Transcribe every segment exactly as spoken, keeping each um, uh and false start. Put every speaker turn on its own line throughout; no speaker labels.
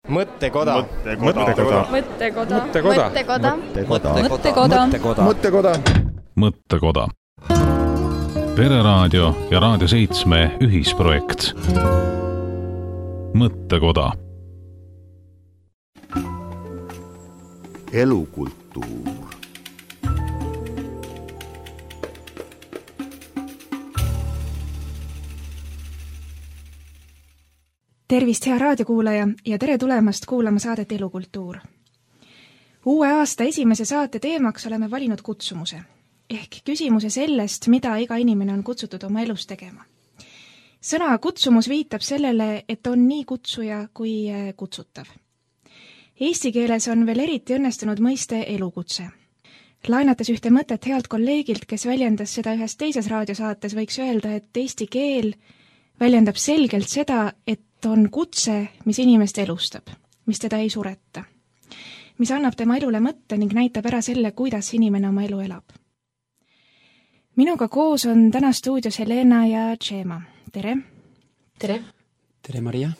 Mõttekoda.
Mõttekoda.
Mõttekoda.
Mõttekoda.
Mõttekoda.
Mõttekoda.
Mõttekoda.
Mõttekoda. Pereraadio ja Raadio seitsme ühisprojekt. Mõttekoda.
Elukultuur.
Tervist, hea raadiokuulaja ja tere tulemast kuulama saadet Elukultuur. Uue aasta esimese saate teemaks oleme valinud kutsumuse, ehk küsimuse sellest, mida iga inimene on kutsutud oma elus tegema. Sõna kutsumus viitab sellele, et on nii kutsuja kui kutsutav. Eesti keeles on veel eriti õnnestunud mõiste elukutse. Laenates ühte mõtet healt kolleegilt, kes väljendas seda ühes teises raadiosaates, võiks öelda, et eesti keel väljendab selgelt seda, et on kutse, mis inimest elustab, mis teda ei sureta, mis annab tema elule mõtte ning näitab ära selle, kuidas inimene oma elu elab. Minuga koos on täna stuudios Helena ja Tšema. Tere!
Tere!
Tere, Maria!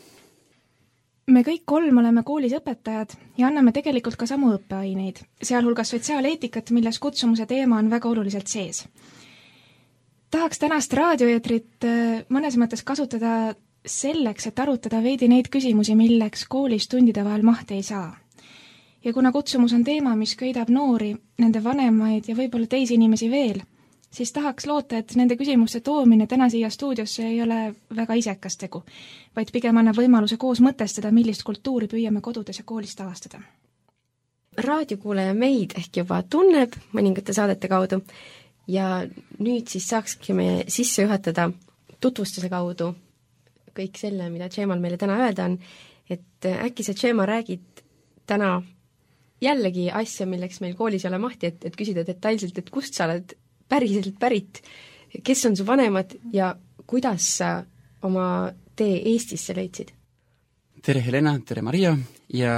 Me kõik kolm oleme koolis õpetajad ja anname tegelikult ka samu õppeaineid, sealhulgas sotsiaaleetikat, milles kutsumuse teema on väga oluliselt sees. Tahaks tänast raadioeetrit mõnes mõttes kasutada selleks, et arutada veidi neid küsimusi, milleks koolis tundide vahel mahti ei saa. Ja kuna kutsumus on teema, mis köidab noori, nende vanemaid ja võib-olla teisi inimesi veel, siis tahaks loota, et nende küsimuste toomine täna siia stuudiosse ei ole väga isekas tegu, vaid pigem annab võimaluse koos mõtestada, millist kultuuri püüame kodudes ja koolis taastada.
Raadiokuulaja meid ehk juba tunneb mõningate saadete kaudu ja nüüd siis saakski me sisse juhatada tutvustuse kaudu kõik selle, mida Tšemal meile täna öelda on, et äkki sa, Tšema, räägid täna jällegi asja, milleks meil koolis ei ole mahti, et, et küsida detailselt, et kust sa oled päriselt pärit, kes on su vanemad ja kuidas sa oma tee Eestisse leidsid?
Tere, Helena, tere, Maria, ja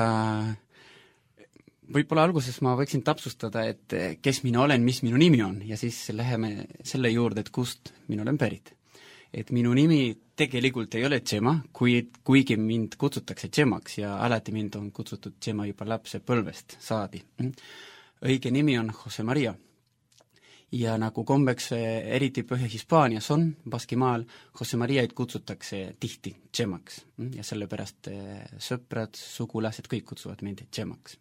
võib-olla alguses ma võiksin täpsustada, et kes mina olen, mis minu nimi on, ja siis läheme selle juurde, et kust mina olen pärit. Et minu nimi tegelikult ei ole Tšema, kui, kuigi mind kutsutakse Tšemaks ja alati mind on kutsutud Tšema juba lapse põlvest saadi. Õige nimi on Jose Maria. Ja nagu kombeks eriti Põhja-Hispaanias on, Baskimaal, Jose Mariaid kutsutakse tihti Tšemaks. Ja sellepärast sõprad, sugulased, kõik kutsuvad mind Tšemaks.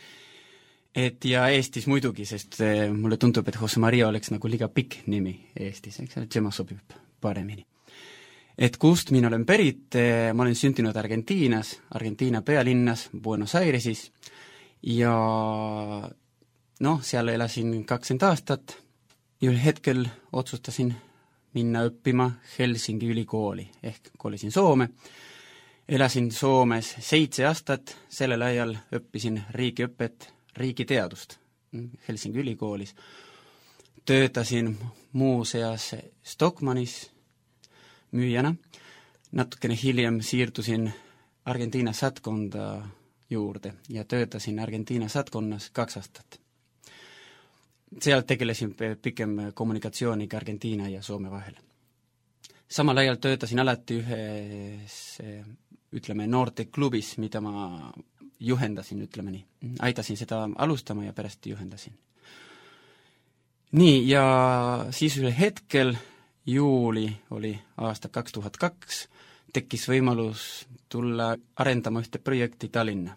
Et ja Eestis muidugi, sest mulle tundub, et Jose Maria oleks nagu liiga pikk nimi Eestis, eks ole, Tšema sobib paremini. Et kust mina olen pärit, ma olen sündinud Argentiinas, Argentiina pealinnas, Buenos Airesis, ja noh, seal elasin kakskümmend aastat, ja ühel hetkel otsustasin minna õppima Helsingi ülikooli, ehk kolisin Soome, elasin Soomes seitse aastat, sellel ajal õppisin riigiõpet, riigiteadust Helsingi ülikoolis, töötasin muuseas Stockmannis müüjana, natukene hiljem siirdusin Argentiina saatkonda juurde ja töötasin Argentiina saatkonnas kaks aastat. Seal tegelesin pikem kommunikatsiooniga Argentiina ja Soome vahel. Samal ajal töötasin alati ühes, ütleme, noorte klubis, mida ma juhendasin, ütleme nii. Aitasin seda alustama ja pärast juhendasin. Nii, ja siis ühel hetkel, juuli oli aasta kaks tuhat kaks, tekkis võimalus tulla arendama ühte projekti Tallinna.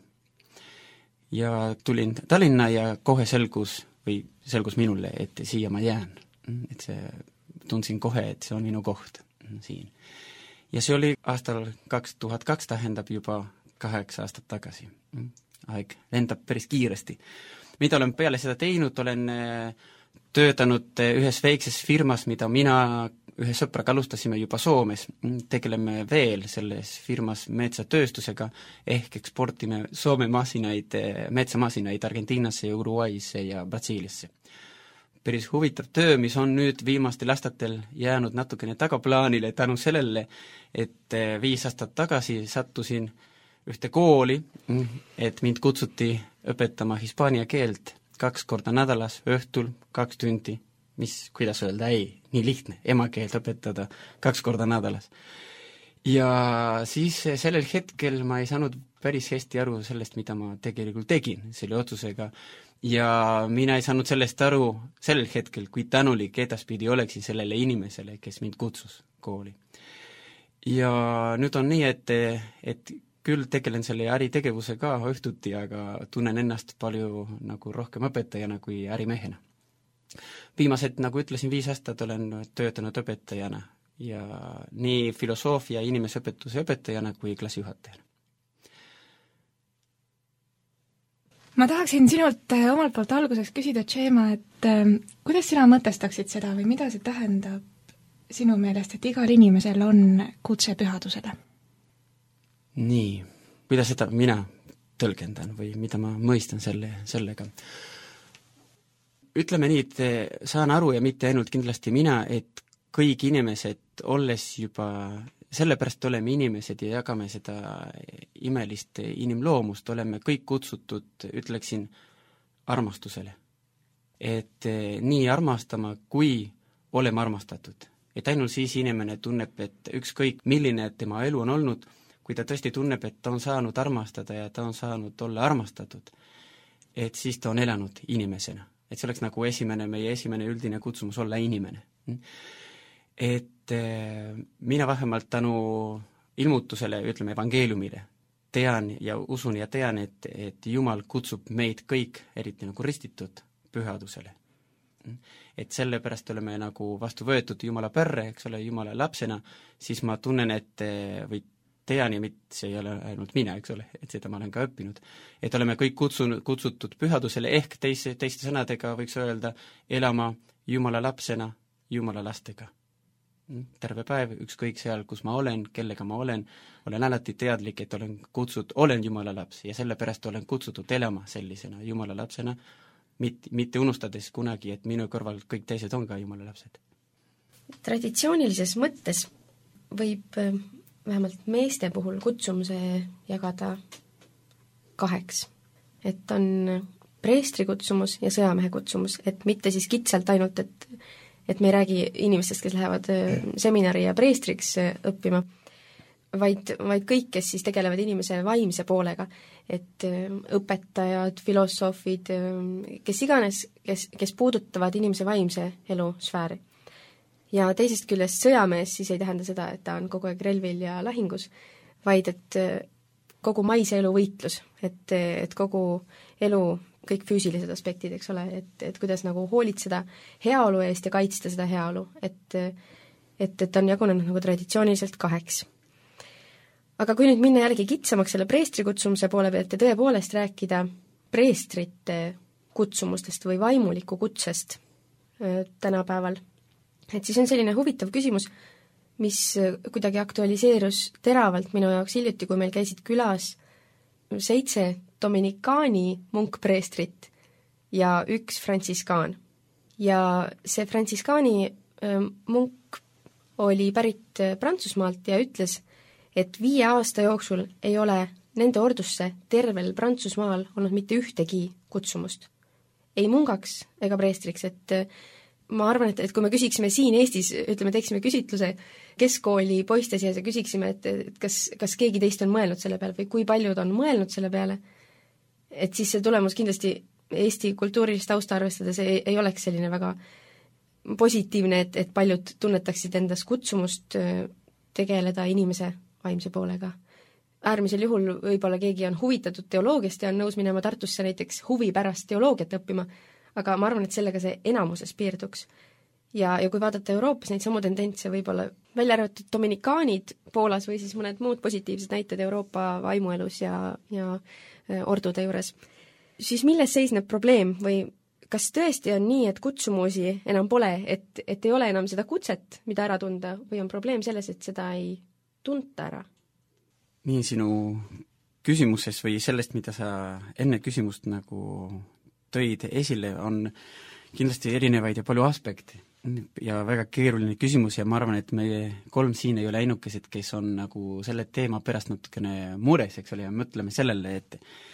Ja tulin Tallinna ja kohe selgus, või selgus minule, et siia ma jään. Et see, tundsin kohe, et see on minu koht siin. Ja see oli aastal kaks tuhat kaks, tähendab juba kaheksa aastat tagasi. Aeg lendab päris kiiresti. Mida olen peale seda teinud, olen töötanud ühes väikses firmas, mida mina ühe sõpraga alustasime juba Soomes. Tegeleme veel selles firmas metsatööstusega, ehk eksportime Soome masinaid, metsamasinaid Argentiinasse ja Uruguaysse ja Brasiiliasse. Päris huvitav töö, mis on nüüd viimastel aastatel jäänud natukene tagaplaanile tänu sellele, et viis aastat tagasi sattusin ühte kooli, et mind kutsuti õpetama hispaania keelt kaks korda nädalas, õhtul, kaks tundi, mis, kuidas öelda, ei, nii lihtne, emakeelt õpetada kaks korda nädalas. ja siis sellel hetkel ma ei saanud päris hästi aru sellest, mida ma tegelikult tegin selle otsusega ja mina ei saanud sellest aru sellel hetkel, kui tänulik edaspidi oleksin sellele inimesele, kes mind kutsus kooli. Ja nüüd on nii, et, et küll tegelen selle äritegevuse ka õhtuti, aga tunnen ennast palju nagu rohkem õpetajana kui ärimehena. Viimased, nagu ütlesin, viis aastat olen töötanud õpetajana ja nii filosoofia inimesõpetuse õpetajana kui klassijuhatajana.
Ma tahaksin sinult omalt poolt alguseks küsida, Tšeema, et kuidas sina mõtestaksid seda või mida see tähendab sinu meelest, et igal inimesel on kutse pühadusele?
Nii, mida seda mina tõlgendan või mida ma mõistan selle, sellega? Ütleme nii, et saan aru ja mitte ainult kindlasti mina, et kõik inimesed, olles juba, sellepärast oleme inimesed ja jagame seda imelist inimloomust, oleme kõik kutsutud, ütleksin, armastusele. Et nii armastama, kui oleme armastatud. Et ainult siis inimene tunneb, et ükskõik milline tema elu on olnud, kui ta tõesti tunneb, et ta on saanud armastada ja ta on saanud olla armastatud, et siis ta on elanud inimesena. Et see oleks nagu esimene, meie esimene üldine kutsumus olla inimene. Et mina vähemalt tänu ilmutusele, ütleme evangeeliumile, tean ja usun ja tean, et, et Jumal kutsub meid kõik, eriti nagu ristitud, pühadusele. Et sellepärast oleme nagu vastu võetud Jumala perre, eks ole, Jumala lapsena, siis ma tunnen, et või tean ja mitte, see ei ole ainult mina, eks ole, et seda ma olen ka õppinud, et oleme kõik kutsunud, kutsutud pühadusele, ehk teise, teiste sõnadega võiks öelda elama Jumala lapsena, Jumala lastega. Terve päev, ükskõik seal, kus ma olen, kellega ma olen, olen alati teadlik, et olen kutsut, olen Jumala laps ja sellepärast olen kutsutud elama sellisena Jumala lapsena, mitte, mitte unustades kunagi, et minu kõrval kõik teised on ka Jumala lapsed.
Traditsioonilises mõttes võib vähemalt meeste puhul kutsumuse jagada kaheks. Et on preestri kutsumus ja sõjamehe kutsumus, et mitte siis kitsalt ainult, et, et me ei räägi inimestest, kes lähevad seminari ja preestriks õppima, vaid, vaid kõik, kes siis tegelevad inimese vaimse poolega, et õpetajad, filosoofid, kes iganes, kes, kes puudutavad inimese vaimse elu sfääri. Ja teisest küljest sõjamees siis ei tähenda seda, et ta on kogu aeg relvil ja lahingus, vaid et kogu maise elu võitlus, et, et kogu elu, kõik füüsilised aspektid, eks ole, et, et kuidas nagu hoolitseda heaolu eest ja kaitsta seda heaolu, et, et, et on jagunenud nagu traditsiooniliselt kaheks. Aga kui nüüd minna jällegi kitsamaks selle preestri kutsumuse poole pealt ja tõepoolest rääkida preestrite kutsumustest või vaimuliku kutsest tänapäeval, et siis on selline huvitav küsimus, mis kuidagi aktualiseerus teravalt minu jaoks hiljuti, kui meil käisid külas seitse dominikaani munkpreestrit ja üks frantsiskaan. Ja see frantsiskaani munk oli pärit Prantsusmaalt ja ütles, et viie aasta jooksul ei ole nende ordusse tervel Prantsusmaal olnud mitte ühtegi kutsumust. Ei mungaks ega preestriks, et ma arvan, et, et kui me küsiksime siin Eestis, ütleme, teeksime küsitluse keskkooli poiste seas ja küsiksime, et, et kas, kas keegi teist on mõelnud selle peale või kui paljud on mõelnud selle peale, et siis see tulemus kindlasti Eesti kultuurilist tausta arvestades ei, ei oleks selline väga positiivne, et, et paljud tunnetaksid endas kutsumust tegeleda inimese vaimse poolega. Äärmisel juhul võib-olla keegi on huvitatud teoloogiast ja on nõus minema Tartusse näiteks huvi pärast teoloogiat õppima, aga ma arvan, et sellega see enamuses piirduks. Ja, ja kui vaadata Euroopas neid samu tendentse, võib-olla välja arvatud dominikaanid Poolas või siis mõned muud positiivsed näited Euroopa vaimuelus ja, ja ordude juures, siis milles seisneb probleem või kas tõesti on nii, et kutsumusi enam pole, et, et ei ole enam seda kutset, mida ära tunda, või on probleem selles, et seda ei tunta ära?
Nii sinu küsimuses või sellest, mida sa enne küsimust nagu tõid esile, on kindlasti erinevaid ja palju aspekte ja väga keeruline küsimus ja ma arvan, et meie kolm siin ei ole ainukesed, kes on nagu selle teema pärast natukene mures, eks ole, ja mõtleme sellele, et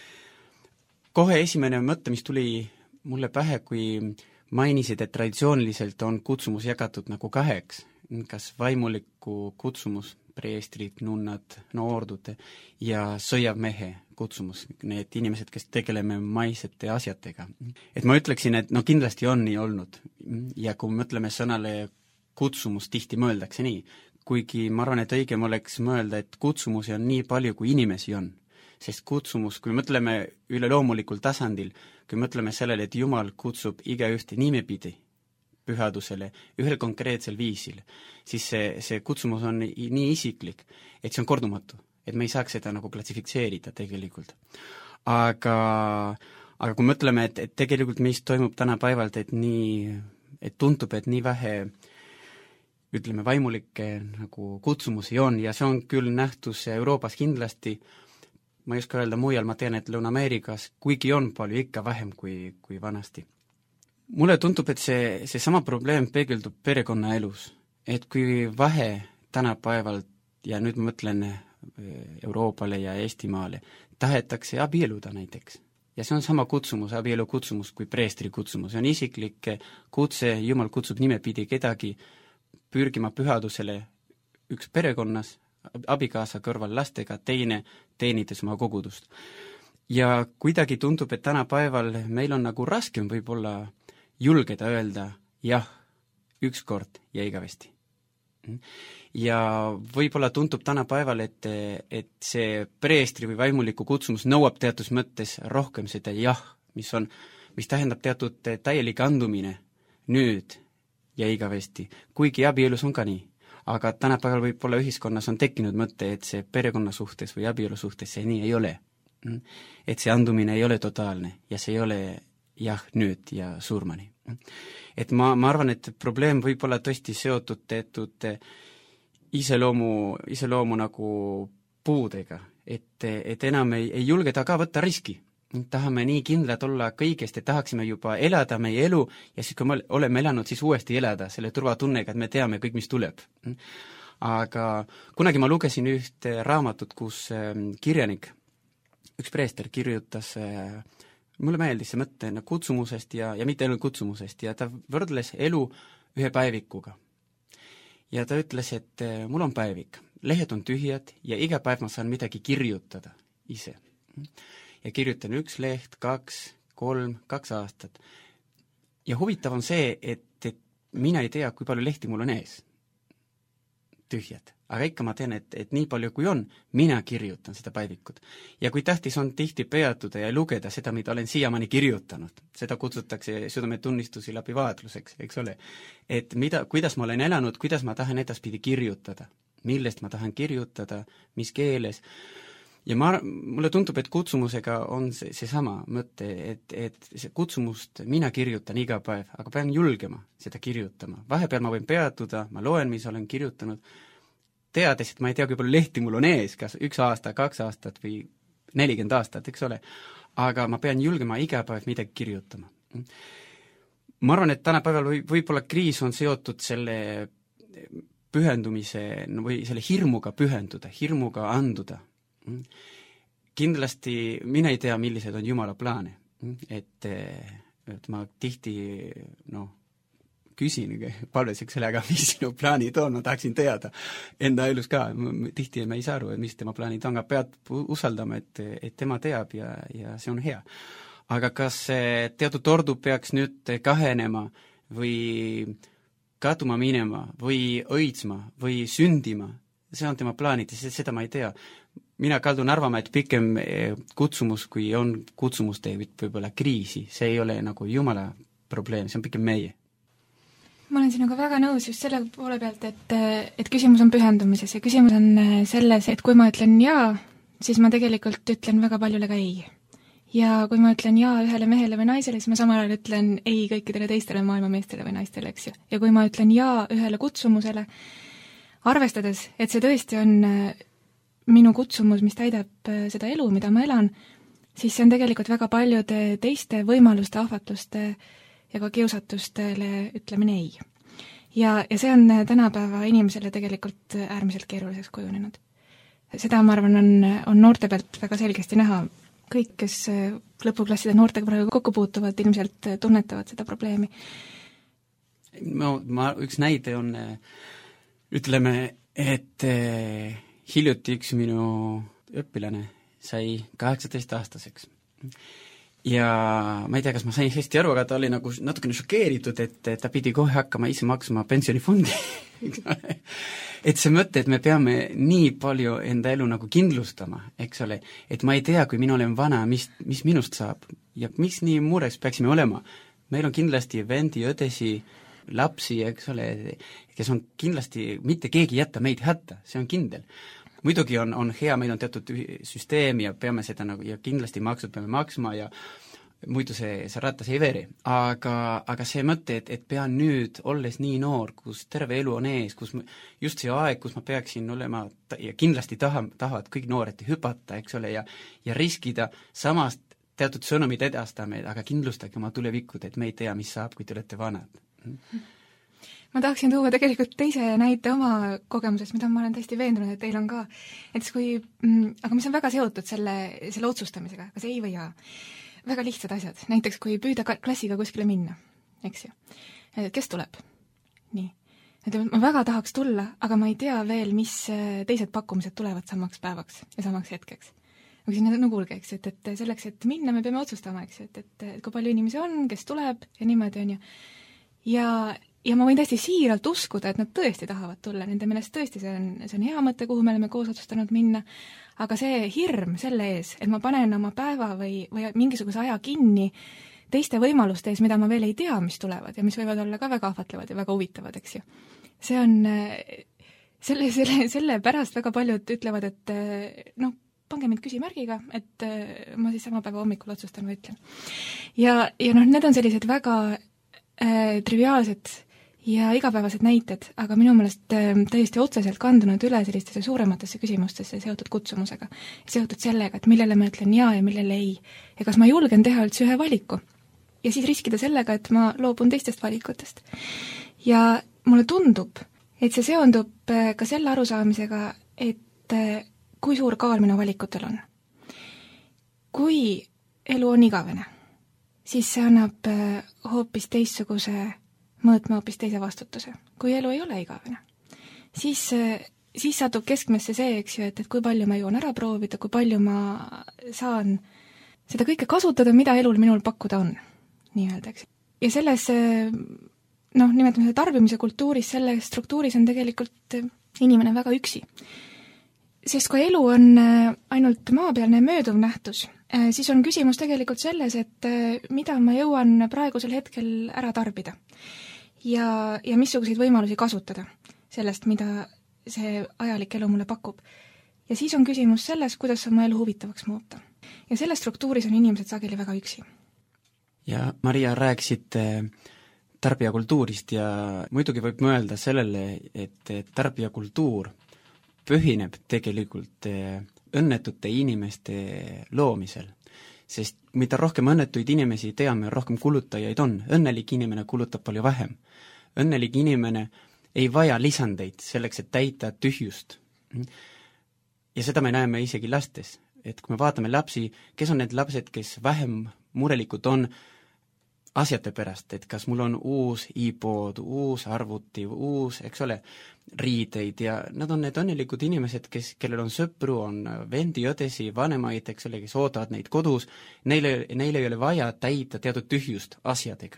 kohe esimene mõte, mis tuli mulle pähe, kui mainisid, et traditsiooniliselt on kutsumus jagatud nagu kaheks, kas vaimuliku kutsumus preestrid, nunnad, noordud ja sõjamehe kutsumus, need inimesed, kes tegeleme maisete asjatega. Et ma ütleksin, et no kindlasti on nii olnud ja kui mõtleme sõnale kutsumus, tihti mõeldakse nii, kuigi ma arvan, et õigem oleks mõelda, et kutsumusi on nii palju, kui inimesi on. Sest kutsumus, kui mõtleme üleloomulikul tasandil, kui mõtleme sellele, et Jumal kutsub igaühte nimepidi pühadusele ühel konkreetsel viisil, siis see, see kutsumus on nii isiklik, et see on kordumatu, et me ei saaks seda nagu klassifitseerida tegelikult. Aga, aga kui mõtleme, et, et tegelikult mis toimub tänapäevalt, et nii, et tuntub, et nii vähe ütleme, vaimulikke nagu kutsumusi on ja see on küll nähtus Euroopas kindlasti, ma ei oska öelda mujal, ma tean, et Lõuna-Ameerikas, kuigi on palju ikka vähem kui, kui vanasti. Mulle tundub, et see, see sama probleem peegeldub perekonnaelus, et kui vähe tänapäevalt, ja nüüd ma mõtlen Euroopale ja Eestimaale, tahetakse abieluda näiteks. Ja see on sama kutsumus, abielu kutsumus kui preestri kutsumus. See on isiklik kutse, Jumal kutsub nimepidi kedagi pürgima pühadusele üks perekonnas, abikaasa kõrval lastega, teine teenides oma kogudust. Ja kuidagi tundub, et tänapäeval meil on nagu raskem võib-olla julgeda öelda jah, ükskord ja igavesti. Ja võib-olla tundub tänapäeval, et, et see preestri või vaimuliku kutsumus nõuab teatud mõttes rohkem seda jah, mis on, mis tähendab teatud täielik andumine nüüd ja igavesti, kuigi abielus on ka nii. Aga tänapäeval võib-olla ühiskonnas on tekkinud mõte, et see perekonna suhtes või abielu suhtes see nii ei ole. Et see andumine ei ole totaalne ja see ei ole jah nüüd ja surmani. Et ma, ma arvan, et probleem võib olla tõesti seotud teatud iseloomu, iseloomu nagu puudega, et, et enam ei, ei julgeda ka võtta riski. Tahame nii kindlad olla kõigest, et tahaksime juba elada meie elu ja siis kui me oleme elanud, siis uuesti elada selle turvatunnega, et me teame kõik, mis tuleb. Aga kunagi ma lugesin ühte raamatut, kus kirjanik, üks preester kirjutas, mulle meeldis see mõte kutsumusest ja, ja mitte ainult kutsumusest ja ta võrdles elu ühe päevikuga. Ja ta ütles, et mul on päevik, lehed on tühjad ja iga päev ma saan midagi kirjutada ise. Ja kirjutan üks leht, kaks, kolm, kaks aastat. Ja huvitav on see, et, et mina ei tea, kui palju lehti mul on ees. Tühjad. Aga ikka ma tean, et, et nii palju kui on, mina kirjutan seda päevikut. Ja kui tähtis on tihti peatuda ja lugeda seda, mida olen siiamaani kirjutanud. Seda kutsutakse südametunnistusi läbi vaatluseks, eks ole. Et mida, kuidas ma olen elanud, kuidas ma tahan edaspidi kirjutada. Millest ma tahan kirjutada, mis keeles. Ja ma, mulle tundub, et kutsumusega on see, see sama mõte, et, et see kutsumust mina kirjutan iga päev, aga pean julgema seda kirjutama. Vahepeal ma võin peatuda, ma loen, mis olen kirjutanud, teades, et ma ei tea, kui palju lehti mul on ees, kas üks aasta, kaks aastat või nelikümmend aastat, eks ole. Aga ma pean julgema iga päev midagi kirjutama. Ma arvan, et tänapäeval või, võib-olla kriis on seotud selle pühendumise või selle hirmuga pühenduda, hirmuga anduda. Kindlasti mina ei tea, millised on Jumala plaane, et, et ma tihti no, küsin palveseks sellega, mis sinu plaanid on, ma tahaksin teada enda elus ka, tihti me ei saa aru, mis tema plaanid on, aga pead usaldama, et, et tema teab ja, ja see on hea. Aga kas teatud ordu peaks nüüd kahenema või kaduma minema või õitsma või sündima, see on tema plaanid ja seda ma ei tea. Mina kaldun arvama, et pikem kutsumus, kui on kutsumuste võib-olla kriisi, see ei ole nagu Jumala probleem, see on pikem meie.
Ma olen sinuga väga nõus just selle poole pealt, et, et küsimus on pühendumises ja küsimus on selles, et kui ma ütlen jaa, siis ma tegelikult ütlen väga paljule ka ei. Ja kui ma ütlen jaa ühele mehele või naisele, siis ma samal ajal ütlen ei kõikidele teistele maailmameestele või naistele, eks ju. Ja kui ma ütlen jaa ühele kutsumusele, arvestades, et see tõesti on minu kutsumus, mis täidab seda elu, mida ma elan, siis see on tegelikult väga paljude teiste võimaluste, ahvatluste ja ka kiusatustele ütlemine ei. Ja, ja see on tänapäeva inimesele tegelikult äärmiselt keeruliseks kujunenud. Seda, ma arvan, on, on noorte pealt väga selgesti näha. Kõik, kes lõpuklasside noortega praegu kokku puutuvad, ilmselt tunnetavad seda probleemi.
No, ma, üks näide on, ütleme, et eh, hiljuti üks minu õpilane sai kaheksateist aastaseks. Ja ma ei tea, kas ma sain hästi aru, aga ta oli nagu natukene šokeeritud, et ta pidi kohe hakkama ise maksma pensionifondi. et see mõte, et me peame nii palju enda elu nagu kindlustama, eks ole, et ma ei tea, kui mina olen vana, mis, mis minust saab ja mis nii mures peaksime olema. Meil on kindlasti vendi, õdesi, lapsi, eks ole, kes on kindlasti, mitte keegi jätta meid hätta, see on kindel. Muidugi on, on hea, meil on teatud süsteem ja peame seda nagu, ja kindlasti maksud peame maksma ja muidu see, see ratas ei veeri. Aga, aga see mõte, et, et pean nüüd, olles nii noor, kus terve elu on ees, kus ma, just see aeg, kus ma peaksin olema, ja kindlasti taha, tahavad kõik noored hüpata, eks ole, ja, ja riskida, samast teatud sõnumid edastame, aga kindlustage oma tulevikud, et me ei tea, mis saab, kui te olete vanad.
Ma tahaksin tuua tegelikult teise näite oma kogemusest, mida ma olen täiesti veendunud, et teil on ka. Et kui, aga mis on väga seotud selle, selle otsustamisega, kas ei või jaa. Väga lihtsad asjad, näiteks kui püüda klassiga kuskile minna, eks ju. Kes tuleb? Nii. Ma väga tahaks tulla, aga ma ei tea veel, mis teised pakkumised tulevad samaks päevaks ja samaks hetkeks. Aga siis no kuulge, eks, et, et selleks, et minna, me peame otsustama, eks, et, et, et kui palju inimesi on, kes tuleb ja niimoodi on ju. Ja Ja ma võin täiesti siiralt uskuda, et nad tõesti tahavad tulla, nende meelest tõesti see on, see on hea mõte, kuhu me oleme koos otsustanud minna, aga see hirm selle ees, et ma panen oma päeva või, või mingisuguse aja kinni teiste võimaluste ees, mida ma veel ei tea, mis tulevad ja mis võivad olla ka väga ahvatlevad ja väga huvitavad, eks ju. See on, selle, selle, selle pärast väga paljud ütlevad, et noh, pange mind küsimärgiga, et ma siis sama päeva hommikul otsustan või ütlen. Ja, ja noh, need on sellised väga äh, triviaalsed ja igapäevased näited, aga minu meelest äh, täiesti otseselt kandunud üle sellistesse suurematesse küsimustesse seotud kutsumusega, seotud sellega, et millele ma ütlen jaa ja millele ei. Ja kas ma julgen teha üldse ühe valiku ja siis riskida sellega, et ma loobun teistest valikutest. Ja mulle tundub, et see seondub äh, ka selle arusaamisega, et äh, kui suur kaal minu valikutel on. Kui elu on igavene, siis see annab äh, hoopis teistsuguse mõõtma hoopis teise vastutuse. Kui elu ei ole igavene, siis, siis satub keskmesse see, eks ju, et, et kui palju ma jõuan ära proovida, kui palju ma saan seda kõike kasutada, mida elul minul pakkuda on, nii-öelda, eks. Ja selles, noh, nimetame seda tarbimise kultuuris, selle struktuuris on tegelikult inimene väga üksi. Sest kui elu on ainult maapealne mööduv nähtus, siis on küsimus tegelikult selles, et mida ma jõuan praegusel hetkel ära tarbida. Ja, ja missuguseid võimalusi kasutada sellest, mida see ajalik elu mulle pakub. Ja siis on küsimus selles, kuidas oma elu huvitavaks muuta. Ja selles struktuuris on inimesed sageli väga üksi.
Ja Maria, rääksid tarbijakultuurist ja muidugi võib mõelda sellele, et tarbijakultuur põhineb tegelikult õnnetute inimeste loomisel. Sest mida rohkem õnnetuid inimesi teame, rohkem kulutajaid on. Õnnelik inimene kulutab palju vähem. Õnnelik inimene ei vaja lisandeid selleks, et täita tühjust. Ja seda me näeme isegi lastes. Et kui me vaatame lapsi, kes on need lapsed, kes vähem murelikud on asjade pärast, et kas mul on uus iPod, uus arvuti, uus, eks ole, riideid ja nad on need õnnelikud inimesed, kes, kellel on sõpru, on vendi, õdesi, vanemaid, eks ole, kes ootavad neid kodus, neile, neile ei ole vaja täita teatud tühjust asjadega.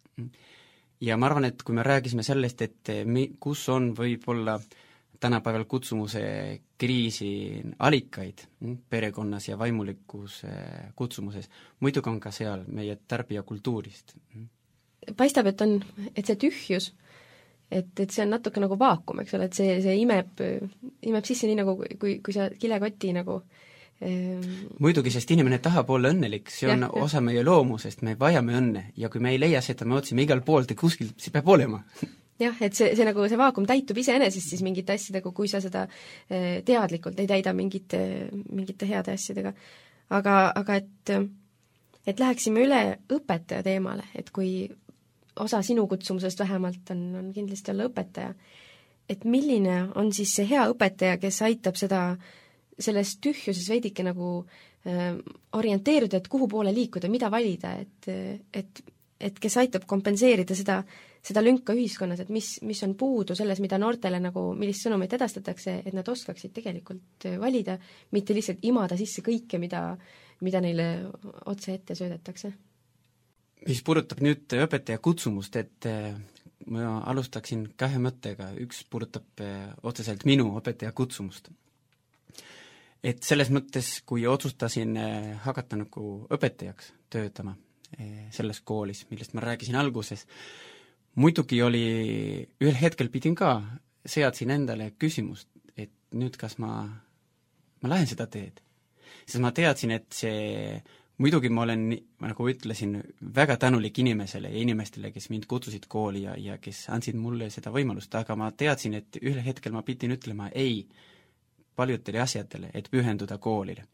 Ja ma arvan, et kui me räägisime sellest, et mi, kus on võib-olla tänapäeval kutsumuse kriisi allikaid perekonnas ja vaimulikus kutsumuses, muidugi on ka seal meie tarbijakultuurist.
Paistab, et on, et see tühjus, et, et see on natuke nagu vaakum, eks ole, et see, see imeb, imeb sisse nii nagu, kui, kui sa kilekoti nagu ähm...
muidugi, sest inimene tahab olla õnnelik, see on ja, osa ja. Meie loomusest, me vajame õnne ja kui me ei leia seda, me otsime igal poolt ja kuskil see peab olema.
Jah, et see, see nagu see vaakum täitub iseenesest siis mingite asjadega, kui sa seda teadlikult ei täida mingite, mingite heade asjadega. Aga, aga et, et läheksime üle õpetaja teemale, et kui osa sinu kutsumusest vähemalt on, on kindlasti olla õpetaja, et milline on siis see hea õpetaja, kes aitab seda, selles tühjuses veidike nagu äh, orienteeruda, et kuhu poole liikuda, mida valida, et, et et kes aitab kompenseerida seda, seda lünka ühiskonnas, et mis, mis on puudu selles, mida noortele nagu, millist sõnumit edastatakse, et nad oskaksid tegelikult valida, mitte lihtsalt imada sisse kõike, mida, mida neile otse ette söödetakse.
Mis puudutab nüüd õpetaja kutsumust, et ma alustaksin kahe mõttega, üks puudutab otseselt minu õpetaja kutsumust. Et selles mõttes, kui otsustasin hakata nagu õpetajaks töötama selles koolis, millest ma rääkisin alguses, muidugi oli, ühel hetkel pidin ka, seadsin endale küsimust, et nüüd kas ma, ma lähen seda teed. Sest ma teadsin, et see muidugi ma olen, nagu ütlesin, väga tänulik inimesele ja inimestele, kes mind kutsusid kooli ja, ja kes andsid mulle seda võimalust, aga ma teadsin, et ühel hetkel ma pidin ütlema ei paljudele asjadele, et pühenduda koolile.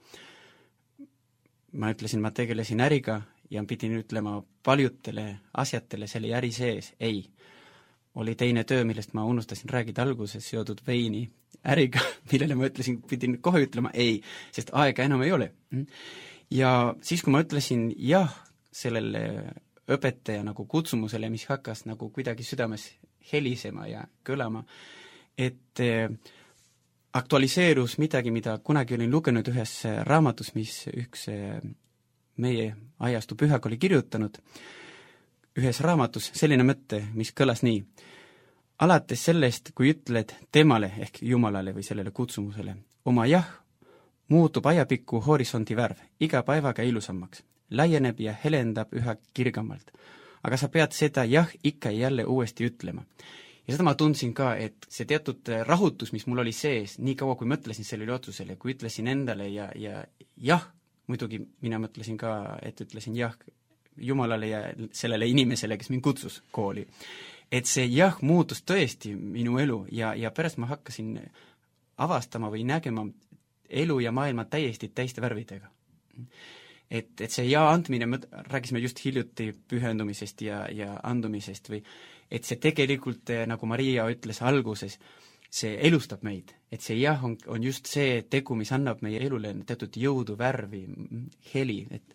Ma ütlesin, ma tegelesin äriga ja pidin ütlema paljudele asjadele selle äri sees ei. Oli teine töö, millest ma unustasin räägida alguses, seotud veini äriga, millele ma ütlesin, pidin kohe ütlema ei, sest aega enam ei ole. Ja siis, kui ma ütlesin jah sellele õpetaja nagu kutsumusele, mis hakkas nagu kuidagi südames helisema ja kõlama, et aktualiseerus midagi, mida kunagi olin lugenud ühes raamatus, mis üks meie ajastu pühak oli kirjutanud, ühes raamatus selline mõte, mis kõlas nii. Alates sellest, kui ütled temale ehk Jumalale või sellele kutsumusele oma jah, muutub ajapikku horisondi värv, iga päevaga ilusamaks, laieneb ja helendab üha kirgamalt. Aga sa pead seda jah ikka jälle uuesti ütlema. Ja seda ma tundsin ka, et see teatud rahutus, mis mul oli sees, nii kaua kui mõtlesin sellele otsusele, kui ütlesin endale ja, ja jah, muidugi mina mõtlesin ka, et ütlesin jah Jumalale ja sellele inimesele, kes mind kutsus kooli. Et see jah muutus tõesti minu elu ja, ja pärast ma hakkasin avastama või nägema elu ja maailma täiesti täiste värvidega. Et, et see ja andmine, rääkisime just hiljuti pühendumisest ja, ja andumisest või et see tegelikult, nagu Maria ütles alguses, see elustab meid. Et see jah on, on just see tegu, mis annab meie elule teatud jõudu, värvi, heli. Et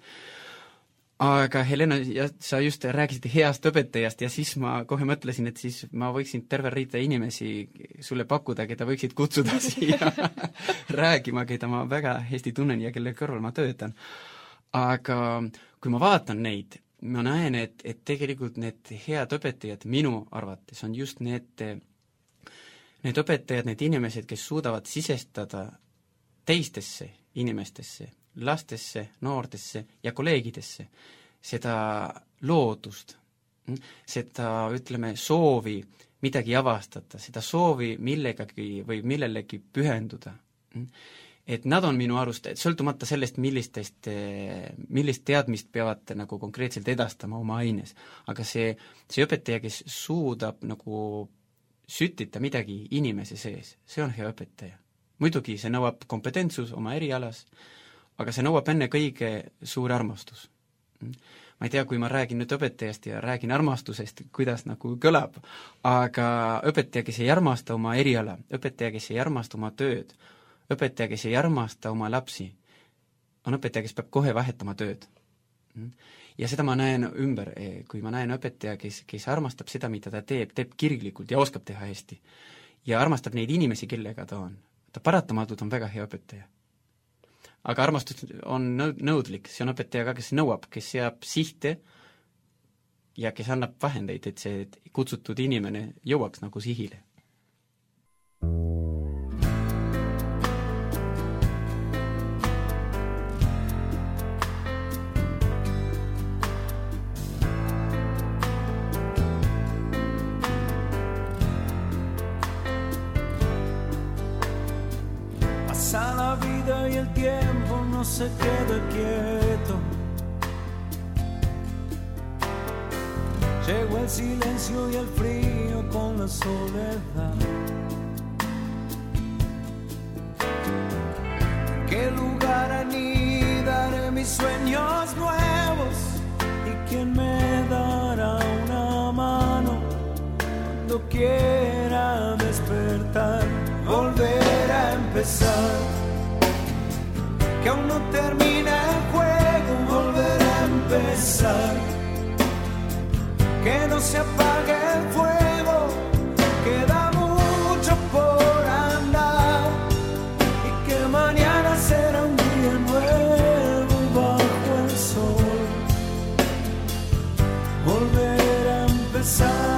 aga Helena, sa just rääkisid heast õpetajast ja siis ma kohe mõtlesin, et siis ma võiksin terve riita inimesi sulle pakkuda, keda võiksid kutsuda siia räägima, keda ma väga hästi tunnen ja kelle kõrval ma töötan. Aga kui ma vaatan neid, ma näen, et, et tegelikult need head õpetajad minu arvates on just need, need õpetajad, need inimesed, kes suudavad sisestada teistesse inimestesse, lastesse, noortesse ja kolleegidesse seda loodust, seda, ütleme, soovi midagi avastada, seda soovi millegagi või millelegi pühenduda. Et nad on minu arust, et sõltumata sellest, millistest, millist teadmist peavad nagu konkreetselt edastama oma aines, aga see, see õpetaja, kes suudab nagu süttita midagi inimese sees, see on hea õpetaja. Muidugi see nõuab kompetentsus oma erialas, aga see nõuab enne kõige suur armastus. Ma ei tea, kui ma räägin nüüd õpetajast ja räägin armastusest, kuidas nagu kõlab, aga õpetaja, kes ei armasta oma eriala, õpetaja, kes ei armasta oma tööd, õpetaja, kes ei armasta oma lapsi, on õpetaja, kes peab kohe vahetama tööd. Ja seda ma näen ümber, kui ma näen õpetaja, kes, kes armastab seda, mida ta teeb, teeb kirglikult ja oskab teha hästi. Ja armastab neid inimesi, kellega ta on. Ta paratamatult on väga hea õpetaja. Aga armastus on nõudlik, see on õpetaja ka, kes nõuab, kes seab sihte ja kes annab vahendeid, et see kutsutud inimene jõuaks nagu sihile.
La vida y el tiempo no se queda quieto. Llegó el silencio y el frío con la soledad. ¿En qué lugar anidaré mis sueños nuevos? ¿Y quién me dará una mano cuando quiera despertar? Volver a empezar, que aún no termina el juego, volver a empezar, que no se apague el fuego, queda mucho por andar y que mañana será un día nuevo y bajo el sol volver a empezar.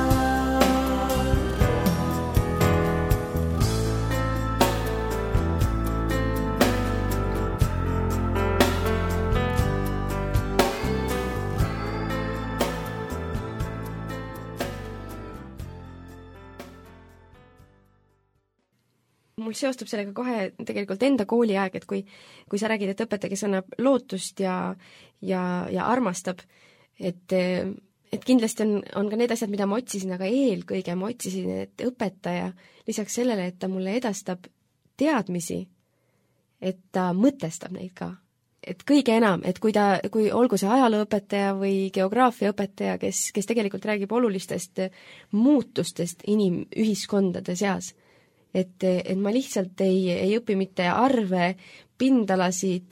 Mul seostub sellega kohe tegelikult enda kooliaeg, et kui, kui sa räägid, et õpetaja, kes annab lootust ja, ja, ja armastab, et, et kindlasti on, on ka need asjad, mida ma otsisin, aga eelkõige ma otsisin, et õpetaja lisaks sellele, et ta mulle edastab teadmisi, et ta mõtestab neid ka. Et kõige enam, et kui ta, kui olgu see ajalooõpetaja või geograafiaõpetaja, kes, kes tegelikult räägib olulistest muutustest inimühiskondade seas, et, et ma lihtsalt ei, ei õpi mitte arve, pindalasid,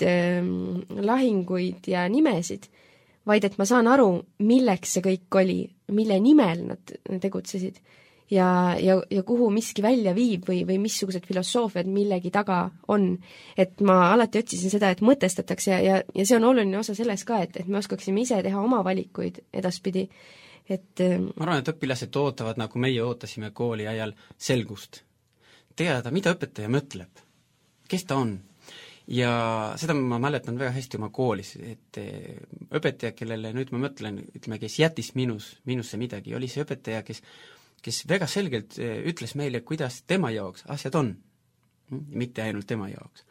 lahinguid ja nimesid, vaid et ma saan aru, milleks see kõik oli, mille nimel nad tegutsesid ja, ja, ja kuhu miski välja viib või, või missugused filosoofiad millegi taga on. Et ma alati otsisin seda, et mõtestatakse ja, ja, ja see on oluline osa selles ka, et, et me oskaksime ise teha oma valikuid edaspidi. Et,
ma arvan, et õpilased ootavad, nagu meie ootasime kooli ajal, selgust. Teada, mida õpetaja mõtleb, kes ta on. Ja seda ma mäletan väga hästi oma koolis, et õpetaja, kellele nüüd ma mõtlen, ütleme, kes jättis minus, minusse midagi, oli see õpetaja, kes, kes väga selgelt ütles meile, kuidas tema jaoks asjad on, mitte ainult tema jaoks.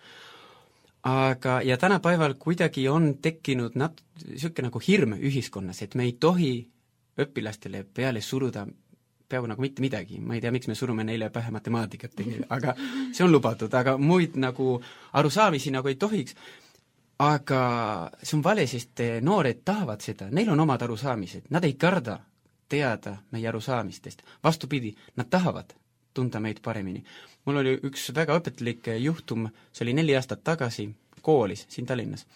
Aga, ja tänapäeval kuidagi on tekkinud nat-, niisugune nagu hirm ühiskonnas, et me ei tohi õpilastele peale suruda peaaegu nagu mitte midagi, ma ei tea, miks me surume neile pähe matemaatikat, aga see on lubatud, aga muid nagu arusaamisi nagu ei tohiks, aga see on vale, sest noored tahavad seda, neil on omad arusaamised, nad ei karda teada meie arusaamistest, vastupidi, nad tahavad tunda meid paremini. Mul oli üks väga õpetlik juhtum, see oli neli aastat tagasi koolis siin Tallinnas.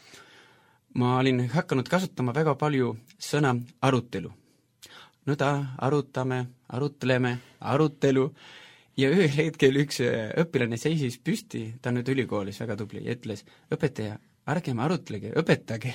Ma olin hakanud kasutama väga palju sõna arutelu. Nõda, arutame, arutleme, arutelu ja ühel hetkel üks õpilane seisis püsti, ta on nüüd ülikoolis väga tubli ja ütles, õpetaja, ärgem arutlege, õpetage.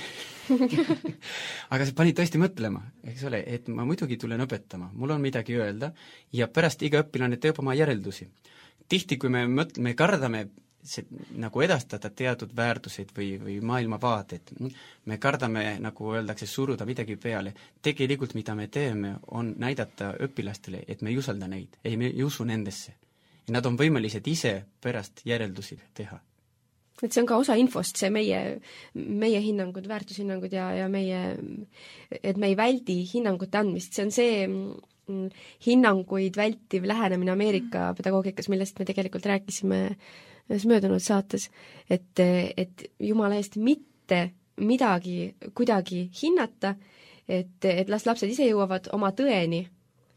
Aga see pani tõesti mõtlema, eks ole, et ma muidugi tulen õpetama, mul on midagi öelda ja pärast iga õpilane teeb oma järeldusi. Tihti, kui me mõtleme, me kardame see, nagu edastada teatud väärtused või, või maailmavaated, me kardame, nagu öeldakse, suruda midagi peale. Tegelikult, mida me teeme, on näidata õpilastele, et me ei usalda neid, ei, me ei usu nendesse. Ja nad on võimelised ise pärast järeldusi teha.
Et see on ka osa infost, see meie, meie hinnangud, väärtushinnangud ja, ja meie, et me ei väldi hinnangute andmist, see on see hinnanguid vältiv lähenemine Ameerika pedagoogikas, millest me tegelikult rääkisime ühes möödunud saates, et, et jumala eest mitte midagi kuidagi hinnata, et, et las lapsed ise jõuavad oma tõeni,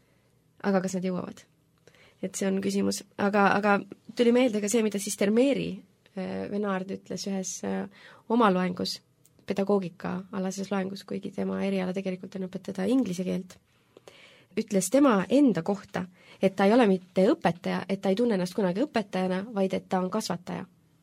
aga kas nad jõuavad? Et see on küsimus. Aga, aga tuli meelde ka see, mida Sister Mary Venard ütles ühes oma loengus, pedagoogika alases loengus, kuigi tema eriala tegelikult on õpetada inglise keelt, ütles tema enda kohta, et ta ei ole mitte õpetaja, et ta ei tunne ennast kunagi õpetajana, vaid et ta on kasvataja.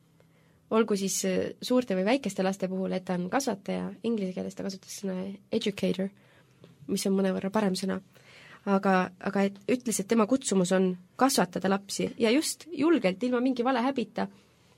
Olgu siis suurte või väikeste laste puhul, et ta on kasvataja, inglise keeles ta kasutas sõna educator, mis on mõnevõrra parem sõna, aga, aga et ütles, et tema kutsumus on kasvatada lapsi ja just julgelt ilma mingi vale häbita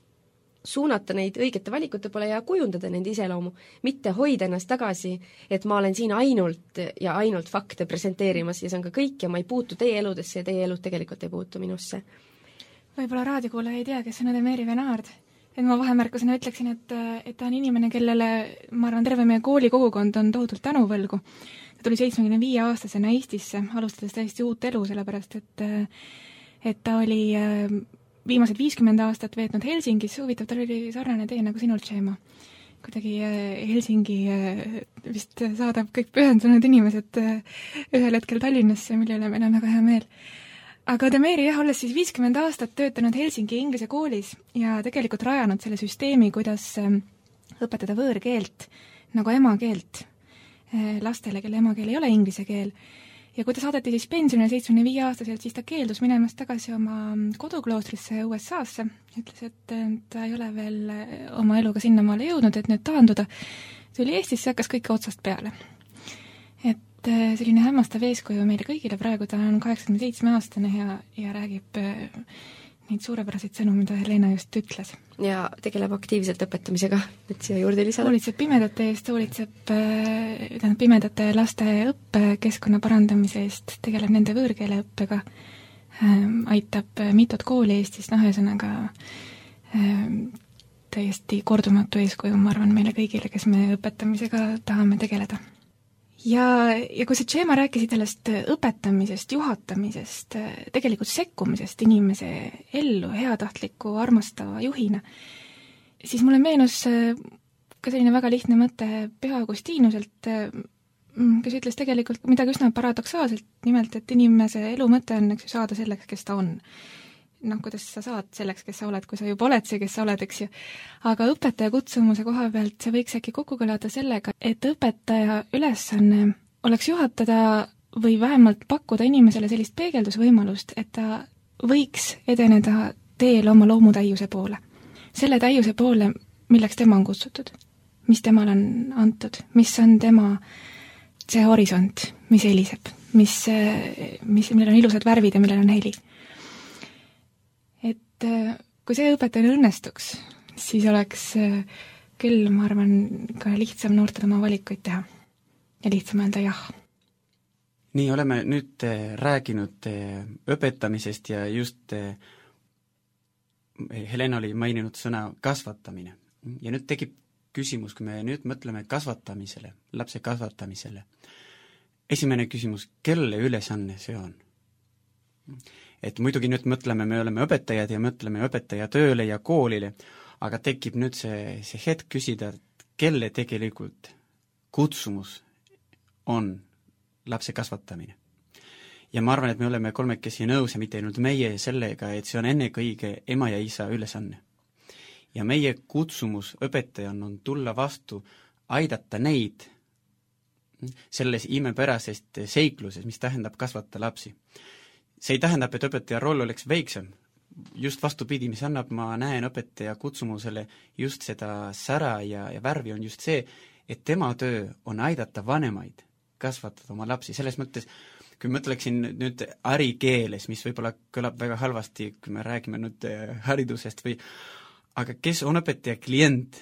suunata neid õigete valikute poole ja kujundada nende iseloomu, mitte hoida ennast tagasi, et ma olen siin ainult ja ainult fakte presenteerimas ja see on ka kõik ja ma ei puutu teie eludesse ja teie elud tegelikult ei puutu minusse.
Võib-olla raadiokuulaja ei tea, kes on Mary Venard. Et ma vahemärkusena ütleksin, et, et ta on inimene, kellele, ma arvan, terve meie koolikogukond on tohutult tänuvõlgu. Ta tuli seitsmekümne viie aastasena Eestisse, alustades täiesti uut elu, sellepärast et, et ta oli viimased viiskümmend aastat veetnud Helsingis, huvitav, tal oli sarnane tee nagu sinult, Sheema. Kuidagi Helsingi vist saadab kõik pühendunud inimesed ühel hetkel Tallinnasse, millele meil on väga hea meel. Aga Mary, jah, olles siis viiskümmend aastat töötanud Helsingi inglise koolis ja tegelikult rajanud selle süsteemi, kuidas õpetada võõrkeelt nagu emakeelt lastele, kelle emakeel ei ole inglise keel. ja kui ta saadeti siis pensionile seitsmekümne viie aastaselt, siis ta keeldus minemast tagasi oma kodukloostrisse U S A-sse, ütles, et ta ei ole veel oma eluga sinnamaale jõudnud, et nüüd taanduda. Tuli Eestisse, hakkas kõike otsast peale. Et selline hämmastav eeskuju meile kõigile praegu, ta on kaheksakümne seitsme aastane ja, ja räägib neid suurepäraseid sõnu, mida Helena just ütles.
Ja tegeleb aktiivselt õpetamisega, et siia juurde lisada.
Hoolitseb pimedate eest, hoolitseb tähendab, pimedate laste õppekeskkonna parandamise eest, tegeleb nende võõrkeele õppega, aitab mitut kooli Eestis, noh, ühesõnaga täiesti kordumatu eeskuju, ma arvan, meile kõigile, kes me õpetamisega tahame tegeleda. Ja, ja kui sa, Tšeema, rääkisid sellest õpetamisest, juhatamisest, tegelikult sekkumisest inimese ellu heatahtliku, armastava juhina, siis mulle meenus ka selline väga lihtne mõte Püha Augustiinuselt, kes ütles tegelikult midagi üsna paradoksaalselt, nimelt, et inimese elu mõte on, eks ju, saada selleks, kes ta on. Noh, kuidas sa saad selleks, kes sa oled, kui sa juba oled see, kes sa oled, eks ju. Aga õpetaja kutsumuse koha pealt see võiks äkki kokku kõlada sellega, et õpetaja ülesanne oleks juhatada või vähemalt pakkuda inimesele sellist peegeldusvõimalust, et ta võiks edeneda teel oma loomutäiuse poole. Selle täiuse poole, milleks tema on kutsutud, mis temal on antud, mis on tema see horisont, mis heliseb, mis, mis, millel on ilusad värvid ja millel on heli. Kui see õpetajana õnnestuks, siis oleks küll, ma arvan, ka lihtsam noortel oma valikuid teha ja lihtsam öelda jah.
Nii, oleme nüüd rääkinud õpetamisest ja just Helena oli maininud sõna kasvatamine. Ja nüüd tekib küsimus, kui me nüüd mõtleme kasvatamisele, lapse kasvatamisele. Esimene küsimus, kelle ülesanne see on? Et muidugi nüüd mõtleme, me oleme õpetajad ja mõtleme õpetaja tööle ja koolile, aga tekib nüüd see, see hetk küsida, et kelle tegelikult kutsumus on lapse kasvatamine. Ja ma arvan, et me oleme kolmekesi nõus ja mitte ainult meie sellega, et see on ennekõige ema ja isa ülesanne. Ja meie kutsumus õpetajana on tulla vastu, aidata neid selles imepärasest seikluses, mis tähendab kasvata lapsi. See ei tähendab, et õpetaja roll oleks väiksem. Just vastupidi, mis annab, ma näen õpetaja kutsumusele just seda sära ja, ja värvi on just see, et tema töö on aidata vanemaid kasvatada oma lapsi. Selles mõttes, kui mõtleksin nüüd ärikeeles, mis võib-olla kõlab väga halvasti, kui me räägime nüüd haridusest või, aga kes on õpetaja klient,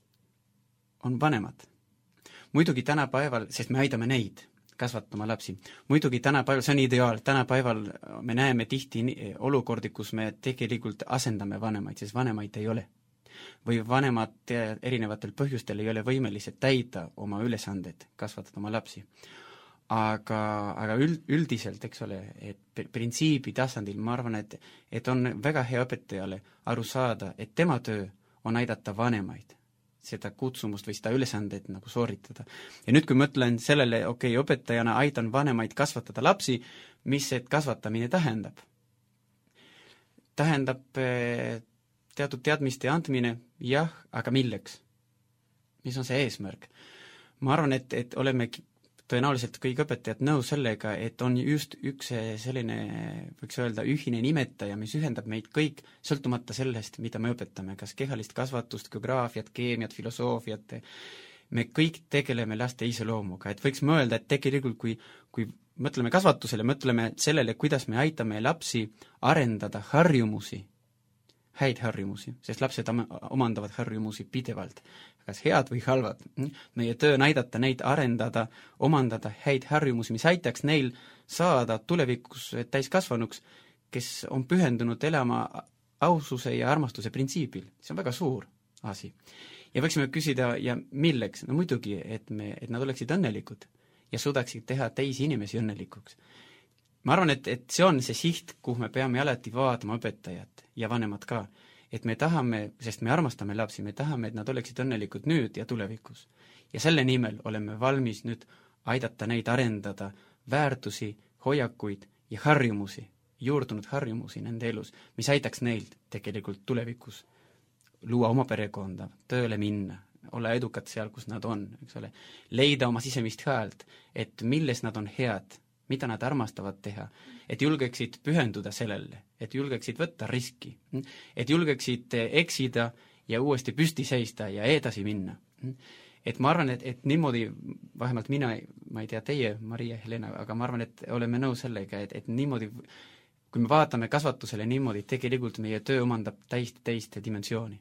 on vanemad. Muidugi tänapäeval, sest me aidame neid kasvatama lapsi. Muidugi tänapäeval, see on ideaal, tänapäeval me näeme tihti olukordi, kus me tegelikult asendame vanemaid, sest vanemaid ei ole. Või vanemad erinevatel põhjustel ei ole võimelised täida oma ülesanded, kasvatada oma lapsi. Aga, aga üld, üldiselt, eks ole, et printsiibi tasandil ma arvan, et, et on väga hea õpetajale aru saada, et tema töö on aidata vanemaid seda kutsumust või seda ülesandet nagu sooritada. Ja nüüd, kui mõtlen sellele, okei, okay, õpetajana aitan vanemaid kasvatada lapsi, mis see kasvatamine tähendab? Tähendab teatud teadmiste andmine, jah, aga milleks? Mis on see eesmärk? Ma arvan, et, et oleme tõenäoliselt kõik õpetajad nõus sellega, et on just üks selline, võiks öelda, ühine nimetaja, mis ühendab meid kõik, sõltumata sellest, mida me õpetame, kas kehalist kasvatust, geograafiat, keemiat, filosoofiat, me kõik tegeleme laste iseloomuga, et võiks mõelda, et tegelikult kui, kui mõtleme kasvatusele, mõtleme sellele, kuidas me aitame lapsi arendada harjumusi, häid harjumusi, sest lapsed omandavad harjumusi pidevalt, kas head või halvad. Meie töö on aidata neid arendada, omandada häid harjumusi, mis aitaks neil saada tulevikus täiskasvanuks, kes on pühendunud elama aususe ja armastuse printsiibil. See on väga suur asi. Ja võiksime küsida, ja milleks? No muidugi, et, me, et nad oleksid õnnelikud ja suudaksid teha teisi inimesi õnnelikuks. Ma arvan, et, et see on see siht, kuhu me peame alati vaatama õpetajad ja vanemad ka, et me tahame, sest me armastame lapsi, me tahame, et nad oleksid õnnelikud nüüd ja tulevikus. Ja selle nimel oleme valmis nüüd aidata neid arendada väärtusi, hoiakuid ja harjumusi, juurdunud harjumusi nende elus, mis aitaks neil tegelikult tulevikus luua oma perekonda, tööle minna, olla edukad seal, kus nad on, eks ole, leida oma sisemist häält, et milles nad on head, mida nad armastavad teha, et julgeksid pühenduda sellele, et julgeksid võtta riski, et julgeksid eksida ja uuesti püsti seista ja edasi minna. Et ma arvan, et, et niimoodi, vähemalt mina, ma ei tea teie, Maria, Helena, aga ma arvan, et oleme nõus sellega, et, et niimoodi, kui me vaatame kasvatusele niimoodi, tegelikult meie töö omandab täist, teist dimensiooni.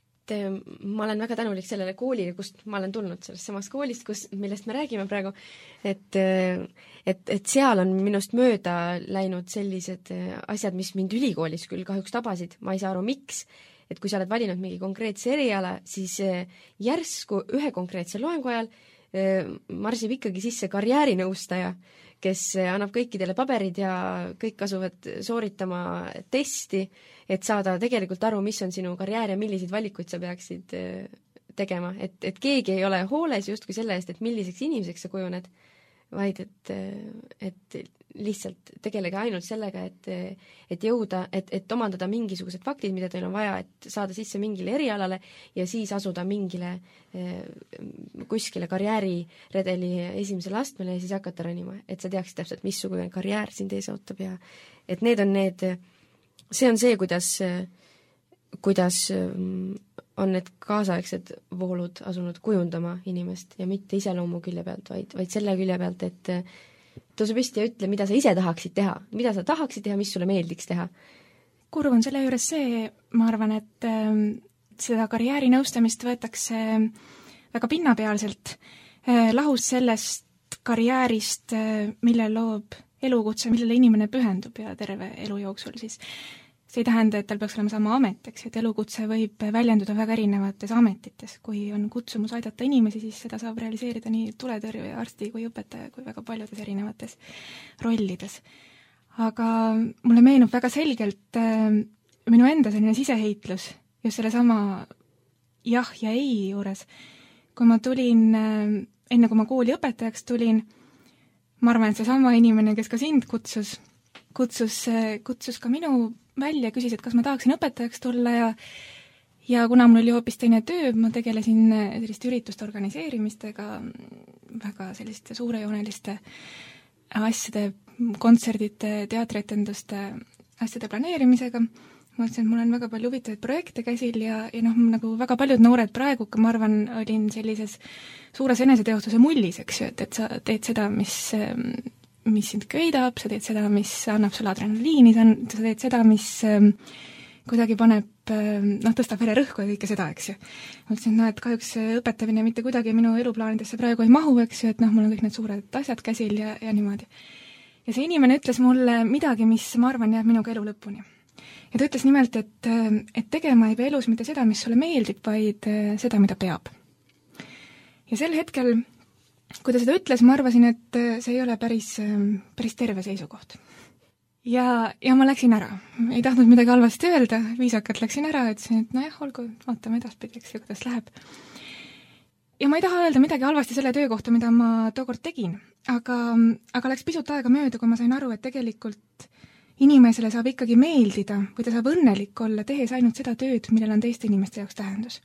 Ma olen väga tänulik sellele koolile, kust ma olen tulnud, sellest samast koolist, kus, millest me räägime praegu, et, et, et seal on minust mööda läinud sellised asjad, mis mind ülikoolis küll kahjuks tabasid, ma ei saa aru, miks, et kui sa oled valinud mingi konkreetse eriala, siis järsku ühe konkreetse loengu ajal marsib ikkagi sisse karjäärinõustaja, kes annab kõikidele paberid ja kõik asuvad sooritama testi, et saada tegelikult aru, mis on sinu karjäär ja milliseid valikuid sa peaksid tegema. Et, et keegi ei ole hooles justkui selle eest, et milliseks inimeseks sa kujuned, vaid et, et lihtsalt tegelege ainult sellega, et, et jõuda, et, et omandada mingisugused faktid, mida teil on vaja, et saada sisse mingile erialale ja siis asuda mingile kuskile karjääriredeli esimesele astmele ja siis hakata ronima, et sa teaksid täpselt, missugune karjäär sind ees ootab ja et need on need, see on see, kuidas, kuidas on need kaasaegsed voolud asunud kujundama inimest ja mitte iseloomu külje pealt, vaid, vaid selle külje pealt, et tõuse püsti ja ütle, mida sa ise tahaksid teha, mida sa tahaksid teha, mis sulle meeldiks teha.
Kurv on selle juures see, ma arvan, et äh, seda karjäärinõustamist võetakse väga pinnapealselt, äh, lahus sellest karjäärist, äh, mille loob elukutse, millele inimene pühendub ja terve elu jooksul siis. See ei tähenda, et tal peaks olema sama amet, eks, et elukutse võib väljenduda väga erinevates ametites. Kui on kutsumus aidata inimesi, siis seda saab realiseerida nii tuletõrje, arsti kui õpetaja kui väga paljudes erinevates rollides. Aga mulle meenub väga selgelt äh, minu enda selline siseheitlus just selle sama jah ja ei juures. Kui ma tulin, äh, enne kui ma kooli õpetajaks tulin, ma arvan, et see sama inimene, kes ka sind kutsus, kutsus, kutsus ka minu välja, küsis, et kas ma tahaksin õpetajaks tulla ja ja kuna mul oli hoopis teine töö, ma tegelesin selliste ürituste organiseerimistega, väga selliste suurejooneliste asjade, kontserdite, teatrietenduste asjade planeerimisega. Ma mõtlesin, et mul on väga palju huvitavaid projekte käsil ja, ja noh, nagu väga paljud noored praegu, ma arvan, olin sellises suures eneseteostuse mullis, eks ju, et, et sa teed seda, mis mis sind köidab, sa teed seda, mis annab sulle adrenaliini, sa teed seda, mis äh, kuidagi paneb, äh, noh, tõstab vererõhku ja kõike seda, eks ju. Ma ütlesin, no, et kahjuks õpetamine mitte kuidagi minu eluplaanidesse praegu ei mahu, eks ju, et noh, mul on kõik need suured asjad käsil ja, ja niimoodi. Ja see inimene ütles mulle midagi, mis ma arvan jääb minuga elu lõpuni. Ja ta ütles nimelt, et, et tegema ei pea elus mitte seda, mis sulle meeldib, vaid seda, mida peab. Ja sel hetkel kui ta seda ütles, ma arvasin, et see ei ole päris, päris terve seisukoht. Ja, ja ma läksin ära. Ei tahtnud midagi halvasti öelda, viisakalt läksin ära, ütlesin, et nojah, olgu, vaatame edaspidi, eks ju, kuidas läheb. Ja ma ei taha öelda midagi halvasti selle töö kohta, mida ma tookord tegin, aga, aga läks pisut aega mööda, kui ma sain aru, et tegelikult inimesele saab ikkagi meeldida või ta saab õnnelik olla, tehes ainult seda tööd, millel on teiste inimeste jaoks tähendus.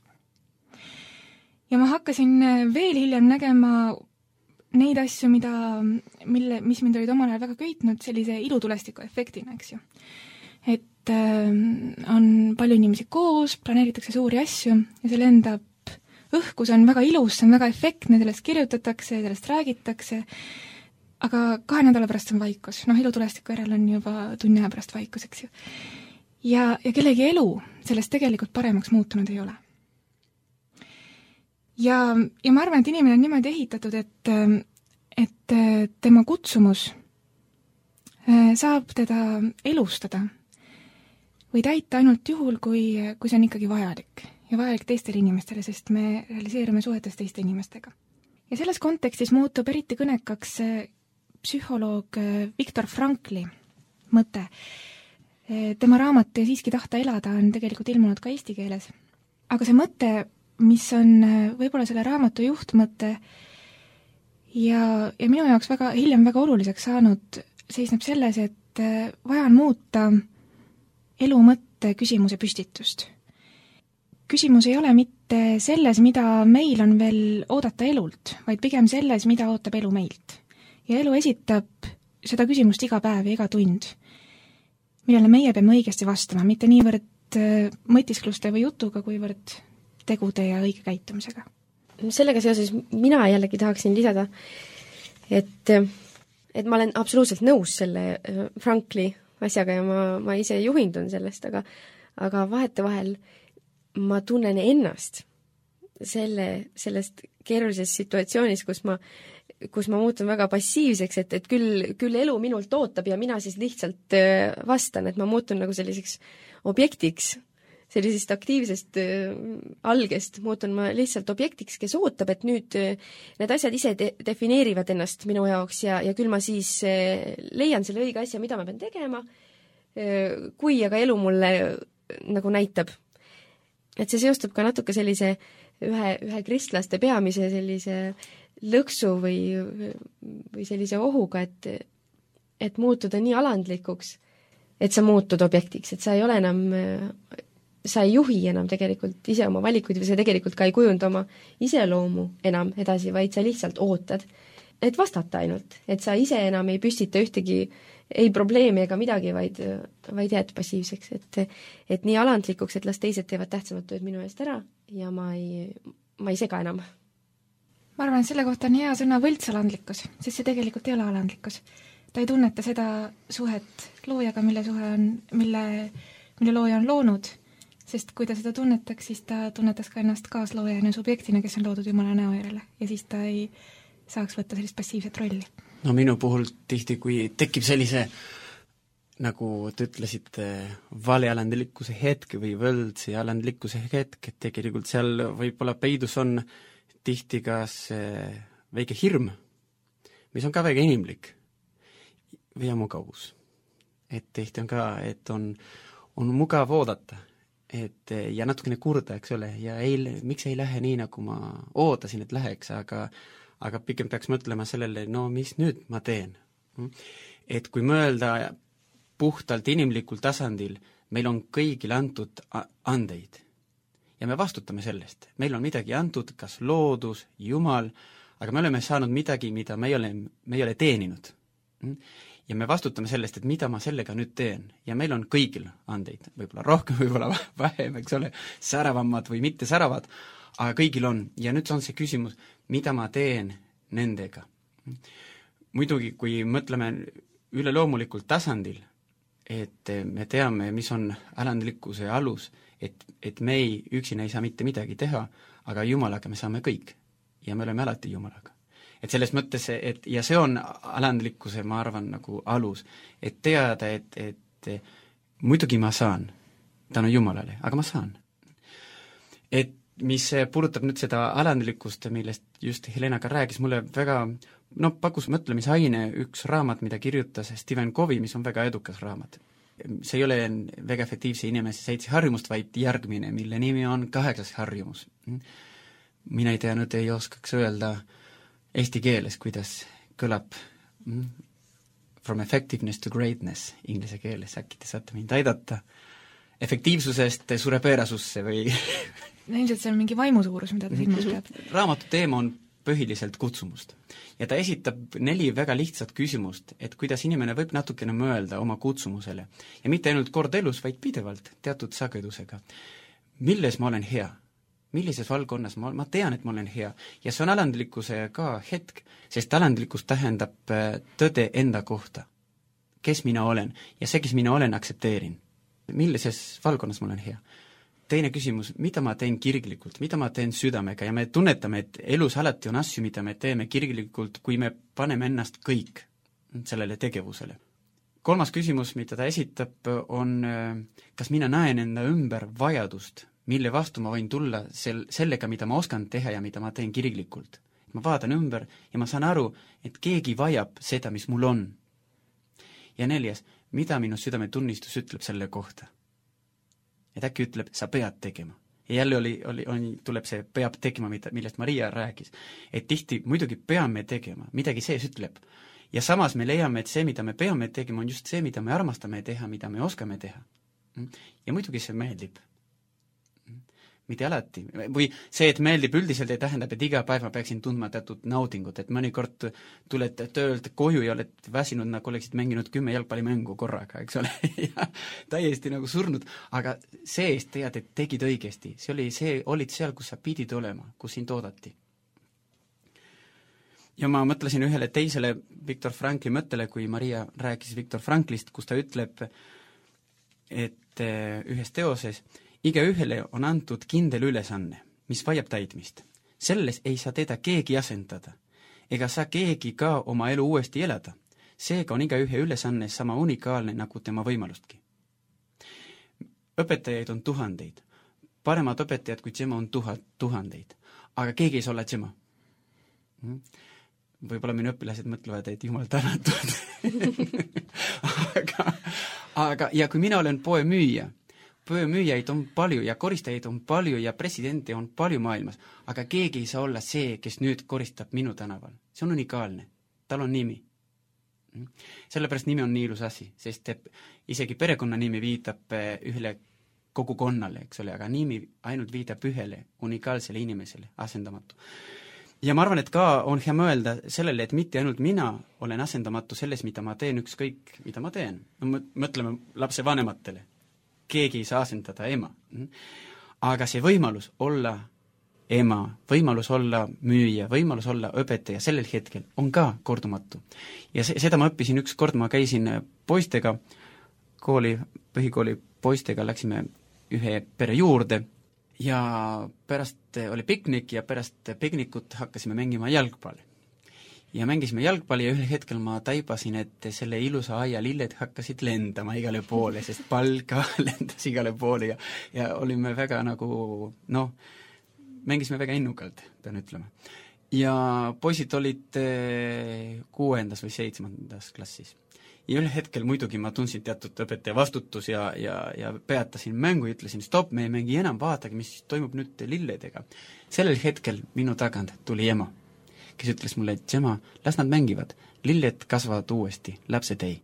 Ja ma hakkasin veel hiljem nägema neid asju, mida, mille, mis mind olid omal ajal väga köitnud sellise ilutulestiku efektina, eks ju. Et äh, on palju inimesi koos, planeeritakse suuri asju ja see lendab õhku, see on väga ilus, see on väga efektne, sellest kirjutatakse, sellest räägitakse, aga kahe nädala pärast on vaikus. Noh, ilutulestiku järel on juba tunni aja pärast vaikus, eks ju. Ja, ja kellegi elu sellest tegelikult paremaks muutunud ei ole. Ja, ja ma arvan, et inimene on niimoodi ehitatud, et, et tema kutsumus saab teda elustada või täita ainult juhul, kui, kui see on ikkagi vajalik ja vajalik teistele inimestele, sest me realiseerume suhetes teiste inimestega. Ja selles kontekstis muutub eriti kõnekaks psühholoog Viktor Frankli mõte. Tema raamat Ja siiski tahta elada on tegelikult ilmunud ka eesti keeles. Aga see mõte, mis on võib-olla selle raamatu juhtmõte ja, ja minu jaoks väga, hiljem väga oluliseks saanud, seisneb selles, et vaja on muuta elu mõtte küsimuse püstitust. Küsimus ei ole mitte selles, mida meil on veel oodata elult, vaid pigem selles, mida ootab elu meilt. Ja elu esitab seda küsimust iga päev ja iga tund, millele meie peame õigesti vastama, mitte niivõrd mõtiskluste või jutuga, kuivõrd tegude ja õige käitumisega.
Sellega seoses mina jällegi tahaksin lisada, et, et ma olen absoluutselt nõus selle Frankli asjaga ja ma, ma ise juhindun sellest, aga, aga vahetevahel ma tunnen ennast selle, sellest keerulises situatsioonis, kus ma, kus ma muutun väga passiivseks, et, et küll, küll elu minult ootab ja mina siis lihtsalt vastan, et ma muutun nagu selliseks objektiks, sellisest aktiivsest äh, algest muutun ma lihtsalt objektiks, kes ootab, et nüüd äh, need asjad ise de- defineerivad ennast minu jaoks ja, ja küll ma siis äh, leian selle õige asja, mida ma pean tegema, äh, kui aga elu mulle äh, nagu näitab. Et see seostub ka natuke sellise ühe, ühe kristlaste peamise sellise lõksu või, või sellise ohuga, et, et muutuda nii alandlikuks, et sa muutud objektiks, et sa ei ole enam sa ei juhi enam tegelikult ise oma valikuid või sa tegelikult ka ei kujunda oma iseloomu enam edasi, vaid sa lihtsalt ootad, et vastata ainult, et sa ise enam ei püstita ühtegi ei probleemi ega midagi, vaid, vaid jääd passiivseks, et, et nii alandlikuks, et las teised teevad tähtsamat tööd minu eest ära ja ma ei, ma ei sega enam.
Ma arvan, et selle kohta on hea sõna võltsalandlikkus, sest see tegelikult ei ole alandlikkus. Ta ei tunneta seda suhet loojaga, mille suhe on, mille, mille looja on loonud, sest kui ta seda tunnetaks, siis ta tunnetaks ka ennast kaasloojana subjektina, kes on loodud Jumala näo järele ja siis ta ei saaks võtta sellist passiivset rolli.
No minu puhul tihti, kui tekib sellise, nagu te ütlesite, valealandlikkuse hetk või võldsi alandlikkuse hetk, et tegelikult seal võib-olla peidus on tihti ka see väike hirm, mis on ka väga inimlik või mugavus. Et tihti on ka, et on, on mugav oodata. Et, ja natukene kurda, eks ole, ja ei, miks ei lähe nii, nagu ma ootasin, et läheks, aga, aga pigem peaks mõtlema sellele, no mis nüüd ma teen. Et kui mõelda puhtalt inimlikul tasandil, meil on kõigil antud andeid ja me vastutame sellest. Meil on midagi antud, kas loodus, Jumal, aga me oleme saanud midagi, mida me ei ole, me ei ole teeninud. Ja me vastutame sellest, et mida ma sellega nüüd teen. Ja meil on kõigil andeid, võib-olla rohkem, võib-olla vähem, eks ole, säravamad või mitte säravad, aga kõigil on. Ja nüüd on see küsimus, mida ma teen nendega. Muidugi, kui mõtleme üleloomulikul tasandil, et me teame, mis on alandlikkuse alus, et, et me ei, üksina ei saa mitte midagi teha, aga Jumalaga me saame kõik. Ja me oleme alati Jumalaga. Et selles mõttes, et, ja see on alandlikkuse, ma arvan, nagu alus, et teada, et, et muidugi ma saan, tänu Jumalale, aga ma saan. Et mis puudutab nüüd seda alandlikkust, millest just Helena ka rääkis, mulle väga, no pakkus mõtlemisaine üks raamat, mida kirjutas Stephen Covey, mis on väga edukas raamat. See ei ole väga efektiivse inimese seitse harjumust, vaid järgmine, mille nimi on kaheksas harjumus. Mina ei tea, nüüd ei oskaks öelda eesti keeles, kuidas kõlab from effectiveness to greatness inglise keeles, äkki te saate mind aidata efektiivsusest suurepärasusse või
no ilmselt see on mingi vaimusuurus, mida ta silmas peab.
Raamatu teema on põhiliselt kutsumust ja ta esitab neli väga lihtsat küsimust, et kuidas inimene võib natukene mõelda oma kutsumusele ja mitte ainult kord elus, vaid pidevalt teatud sagedusega. Milles ma olen hea? Millises valdkonnas ma, ma tean, et ma olen hea ja see on alandlikkuse ka hetk, sest alandlikkus tähendab tõde enda kohta, kes mina olen ja see, kes mina olen, aktsepteerin. Millises valdkonnas ma olen hea? Teine küsimus, mida ma teen kirglikult, mida ma teen südamega ja me tunnetame, et elus alati on asju, mida me teeme kirglikult, kui me paneme ennast kõik sellele tegevusele. Kolmas küsimus, mida ta esitab, on, kas mina näen enda ümber vajadust, mille vastu ma võin tulla sel, sellega, mida ma oskan teha ja mida ma teen kirglikult. Ma vaatan ümber ja ma saan aru, et keegi vajab seda, mis mul on. Ja neljas, mida minu südametunnistus ütleb selle kohta? Et äkki ütleb, sa pead tegema. Ja jälle oli, oli, oli, tuleb see peab tegema, millest Maria rääkis. Et tihti muidugi peame tegema, midagi sees ütleb. Ja samas me leiame, et see, mida me peame tegema, on just see, mida me armastame teha, mida me oskame teha. Ja muidugi see meeldib. mitte alati. Või see, et meeldib üldiselt, ei tähendab, et iga päev ma peaksin tundma teatud naudingut, et mõnikord tuled töölt koju ja oled väsinud, nagu oleksid mänginud kümme jalgpallimängu korraga, eks ole, ja täiesti nagu surnud, aga see-eest tead, et tegid õigesti, see oli, see olid seal, kus sa pidid olema, kus sind oodati. Ja ma mõtlesin ühele teisele Viktor Frankli mõttele, kui Maria rääkis Viktor Franklist, kus ta ütleb, et ühes teoses iga ühele on antud kindel ülesanne, mis vajab täitmist. Selles ei saa teda keegi asendada, ega saa keegi ka oma elu uuesti elada. Seega on iga ühe ülesanne sama unikaalne nagu tema võimalustki. Õpetajaid on tuhandeid, paremad õpetajad kui Gemma on tuhat, tuhandeid, aga keegi ei saa olla Gemma. Võib-olla minu õpilased mõtlevad, et jumal tänatud. aga, aga, ja kui mina olen poemüüja, poemüüjaid on palju ja koristajaid on palju ja presidente on palju maailmas, aga keegi ei saa olla see, kes nüüd koristab minu tänaval. See on unikaalne. Tal on nimi. Sellepärast nimi on nii ilus asi, sest isegi perekonna nimi viitab ühele kogukonnale, eks ole, aga nimi ainult viitab ühele unikaalsele inimesele, asendamatu. Ja ma arvan, et ka on hea mõelda sellele, et mitte ainult mina olen asendamatu selles, mida ma teen, ükskõik, mida ma teen. Mõtleme lapse vanematele. Keegi ei saa asendada ema. Aga see võimalus olla ema, võimalus olla müüja, võimalus olla õpetaja sellel hetkel on ka kordumatu. Ja se- seda ma õppisin üks kord, ma käisin poistega, kooli, põhikooli poistega läksime ühe pere juurde ja pärast oli piknik ja pärast piknikut hakkasime mängima jalgpalli. Ja mängisime jalgpalli ja ühel hetkel ma taibasin, et selle ilusa aia lilled hakkasid lendama igale poole, sest pall ka lendas igale poole ja, ja olime väga nagu, noh, mängisime väga innukalt, pean ütlema. Ja poisid olid kuuendas või seitsmendas klassis. Ja ühel hetkel muidugi ma tundsin teatud õpetaja vastutus ja, ja, ja peatasin mängu ja ütlesin, stopp, me ei mängi enam, vaatage, mis toimub nüüd lilledega. Sellel hetkel minu tagant tuli ema, kes ütles mulle, et Gemma, las nad mängivad, lilled kasvavad uuesti, lapsed ei.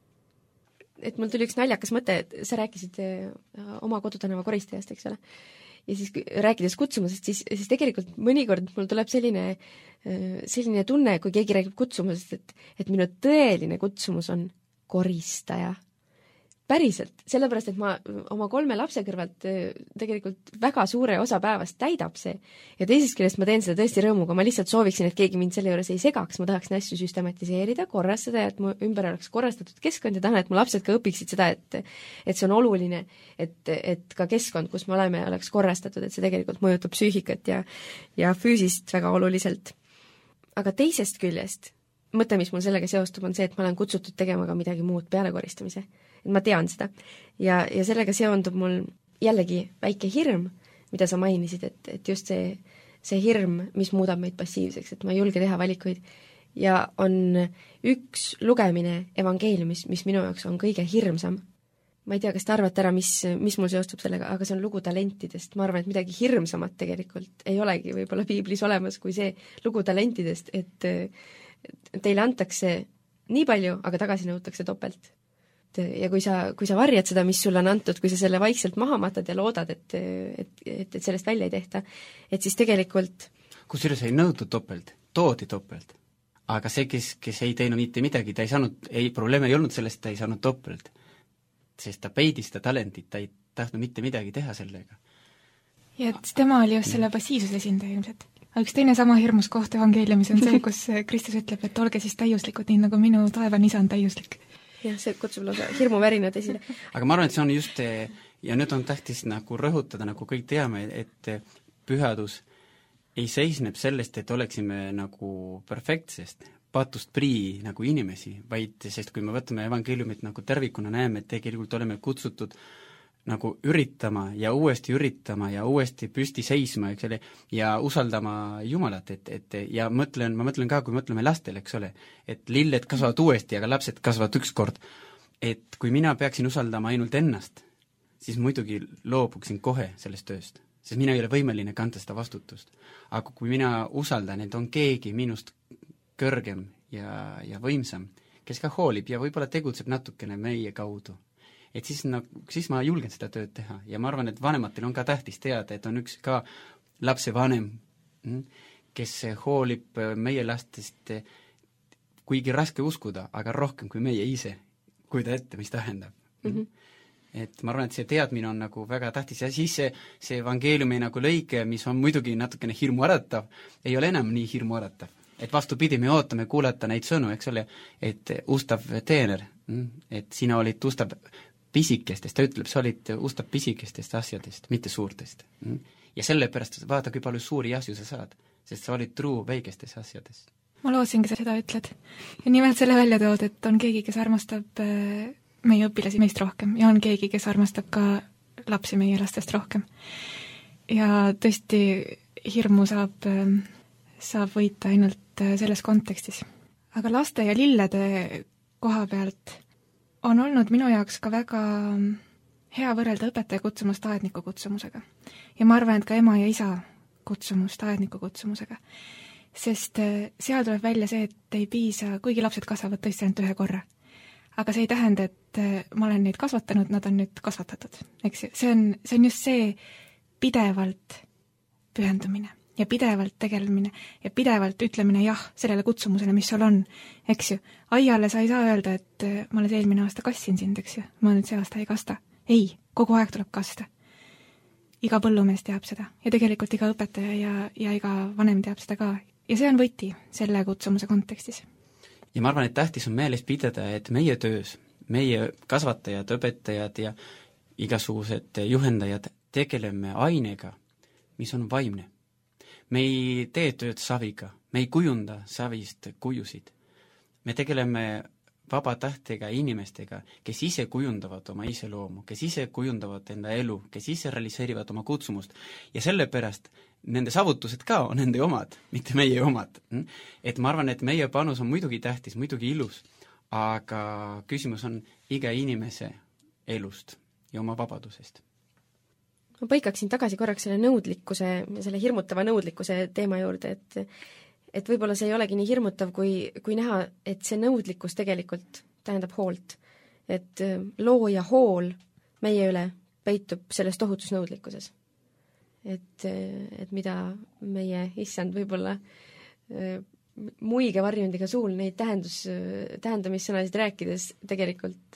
Et mul tuli üks naljakas mõte, et sa rääkisid oma kodutänava koristajast, eks ole. Ja siis rääkides kutsumusest, siis, siis tegelikult mõnikord mul tuleb selline, selline tunne, kui keegi räägib kutsumusest, et, et minu tõeline kutsumus on koristaja. Päriselt, sellepärast, et ma oma kolme lapse kõrvalt tegelikult väga suure osa päevast täidab see. Ja teisest küljest ma teen seda tõesti rõõmuga, ma lihtsalt sooviksin, et keegi mind selle juures ei segaks, ma tahaksin asju süstematiseerida, korrastada ja et mu ümber oleks korrastatud keskkond ja tahan, et mu lapsed ka õpiksid seda, et, et see on oluline, et, et ka keskkond, kus me oleme, oleks korrastatud, et see tegelikult mõjutab psüühikat ja, ja füüsist väga oluliselt. Aga teisest küljest, mõte, mis mul sellega seostub, on see, et ma olen kutsutud tegema ka midagi muud peale koristamise. Et ma tean seda. Ja, ja sellega seondub mul jällegi väike hirm, mida sa mainisid, et, et just see, see hirm, mis muudab meid passiivseks, et ma ei julge teha valikuid. Ja on üks lugemine evangeeliumis, mis minu jaoks on kõige hirmsam. Ma ei tea, kas te arvate ära, mis, mis mul seostub sellega, aga see on lugu talentidest. Ma arvan, et midagi hirmsamat tegelikult ei olegi võib-olla piiblis olemas kui see lugu talentidest, et teile antakse nii palju, aga tagasi nõutakse topelt. Ja kui sa, kui sa varjad seda, mis sulle on antud, kui sa selle vaikselt maha matad ja loodad, et, et, et, et sellest välja ei tehta, et siis tegelikult
kusjuures ei nõutud topelt, toodi topelt. Aga see, kes, kes ei teinud mitte midagi, ta ei saanud, ei, probleem ei olnud sellest, ta ei saanud topelt. Sest ta peidis ta talentit, ta ei tahtnud mitte midagi teha sellega.
Ja et tema oli just selle passiivsuse esindaja ilmselt. Aga üks teine sama hirmus koht evangeeliumis on see, kus Kristus ütleb, et olge siis täiuslikud, nii nagu minu taevane isa on täiuslik.
Jah, see kutsub lausa hirmuvärinad esile.
Aga ma arvan, et see on just, ja nüüd on tähtis nagu rõhutada, nagu kõik teame, et pühadus ei seisneb sellest, et oleksime nagu perfektsest, patust prii nagu inimesi, vaid sest kui me võtame evangeeliumit nagu tervikuna, näeme, et tegelikult oleme kutsutud nagu üritama ja uuesti üritama ja uuesti püsti seisma, eks ole, ja usaldama Jumalat, et, et ja mõtlen, ma mõtlen ka, kui mõtleme lastele, eks ole, et lilled kasvavad uuesti, aga lapsed kasvavad ükskord, et kui mina peaksin usaldama ainult ennast, siis muidugi loobuksin kohe sellest tööst, sest mina ei ole võimeline kanda seda vastutust. Aga kui mina usaldan, et on keegi minust kõrgem ja, ja võimsam, kes ka hoolib ja võib-olla tegutseb natukene meie kaudu, et siis, no, siis ma julgen seda tööd teha ja ma arvan, et vanematel on ka tähtis teada, et on üks ka lapsevanem, kes hoolib meie lastest, kuigi raske uskuda, aga rohkem kui meie ise, kuida ette, mis tähendab mm. -hmm. et ma arvan, et see teadmine on nagu väga tähtis ja siis see, see evangeeliumi nagu lõike, mis on muidugi natukene hirmuäratav, ei ole enam nii hirmuäratav. Et vastupidi, me ootame kuulata neid sõnu, eks ole, et ustav teener, et sina olid ustav pisikestest, ta ütleb, sa olid ustav pisikestest asjadest, mitte suurtest. Ja sellepärast vaata, kui palju suuri asju sa saad, sest sa olid truu väikestes asjades.
Ma loosingi, sa seda ütled. Ja nimelt selle välja tood, et on keegi, kes armastab meie õpilasi meist rohkem ja on keegi, kes armastab ka lapsi meie lastest rohkem. Ja tõesti hirmu saab, saab võita ainult selles kontekstis. Aga laste ja lillede koha pealt on olnud minu jaoks ka väga hea võrrelda õpetaja kutsumust aedniku kutsumusega. Ja ma arvan, et ka ema ja isa kutsumust aedniku kutsumusega. Sest seal tuleb välja see, et ei piisa, kuigi lapsed kasvavad tõesti ainult ühe korra. Aga see ei tähenda, et ma olen neid kasvatanud, nad on nüüd kasvatatud. Eks see on, see on just see pidevalt pühendumine ja pidevalt tegelemine ja pidevalt ütlemine jah sellele kutsumusele, mis sul on, eks ju. Aiale sa ei saa öelda, et ma alles eelmine aasta kassin sind, eks ju. Ma nüüd see aasta ei kasta. Ei, kogu aeg tuleb kasta. Iga põllumees teab seda ja tegelikult iga õpetaja ja, ja iga vanem teab seda ka. Ja see on võti selle kutsumuse kontekstis.
Ja ma arvan, et tähtis on meeles pidada, et meie töös, meie kasvatajad, õpetajad ja igasugused juhendajad tegeleme ainega, mis on vaimne. Me ei tee tööd saviga, me ei kujunda savist kujusid. Me tegeleme vaba tähtega inimestega, kes ise kujundavad oma iseloomu, kes ise kujundavad enda elu, kes ise realiseerivad oma kutsumust ja sellepärast nende saavutused ka on nende omad, mitte meie omad. Et ma arvan, et meie panus on muidugi tähtis, muidugi ilus, aga küsimus on iga inimese elust ja oma vabadusest.
Ma põikaksin tagasi korraks selle nõudlikkuse ja selle hirmutava nõudlikkuse teema juurde, et et võib-olla see ei olegi nii hirmutav, kui, kui näha, et see nõudlikkus tegelikult tähendab hoolt. Et looja hool meie üle peitub selles tohutus nõudlikkuses. Et, et mida meie issand võib-olla muige varjundiga suul neid tähendus, tähendamissõnasid rääkides tegelikult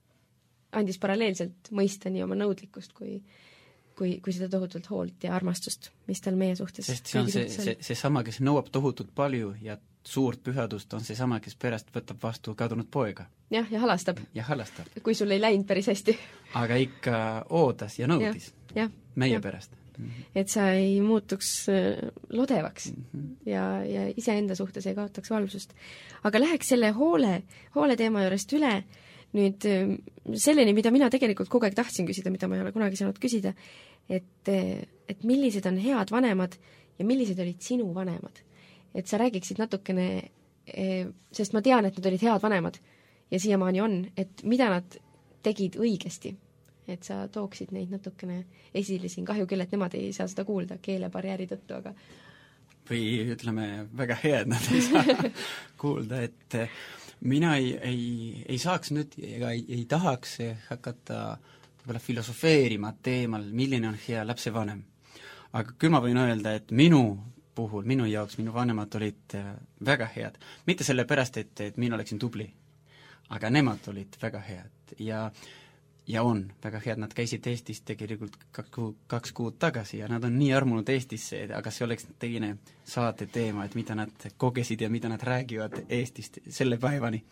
andis paralleelselt mõista nii oma nõudlikkust kui kui, kui seda tohutult hoolt ja armastust, mis tal meie suhtes.
Sest see on see, see, see sama, kes nõuab tohutult palju ja suurt pühadust, on see sama, kes pärast võtab vastu kadunud poega.
Jah, ja halastab.
Ja halastab.
Kui sul ei läinud päris hästi.
Aga ikka oodas ja nõudis
ja, ja,
meie
ja.
pärast.
Et sa ei muutuks lodevaks mm -hmm. ja, ja iseenda suhtes ei kaotaks valvsust. Aga läheks selle hoole, hoole teema juurest üle nüüd selleni, mida mina tegelikult kogu aeg tahtsin küsida, mida ma ei ole kunagi saanud küsida, et, et millised on head vanemad ja millised olid sinu vanemad. Et sa räägiksid natukene, sest ma tean, et nad olid head vanemad ja siiamaani on, et mida nad tegid õigesti. Et sa tooksid neid natukene esile siin, kahju küll, et nemad ei saa seda kuulda keelebarjääri tõttu, aga
või ütleme, väga hea, et nad ei saa kuulda, et mina ei, ei, ei saaks nüüd ega ei, ei tahaks hakata võib-olla filosofeerima teemal, milline on hea lapsevanem. Aga küll ma võin öelda, et minu puhul, minu jaoks, minu vanemad olid väga head. Mitte sellepärast, et, et mina oleksin tubli, aga nemad olid väga head ja ja on väga head, nad käisid Eestis tegelikult kaks, kuu, kaks kuud tagasi ja nad on nii armunud Eestisse, aga see oleks teine saate teema, et mida nad kogesid ja mida nad räägivad Eestist selle päevani.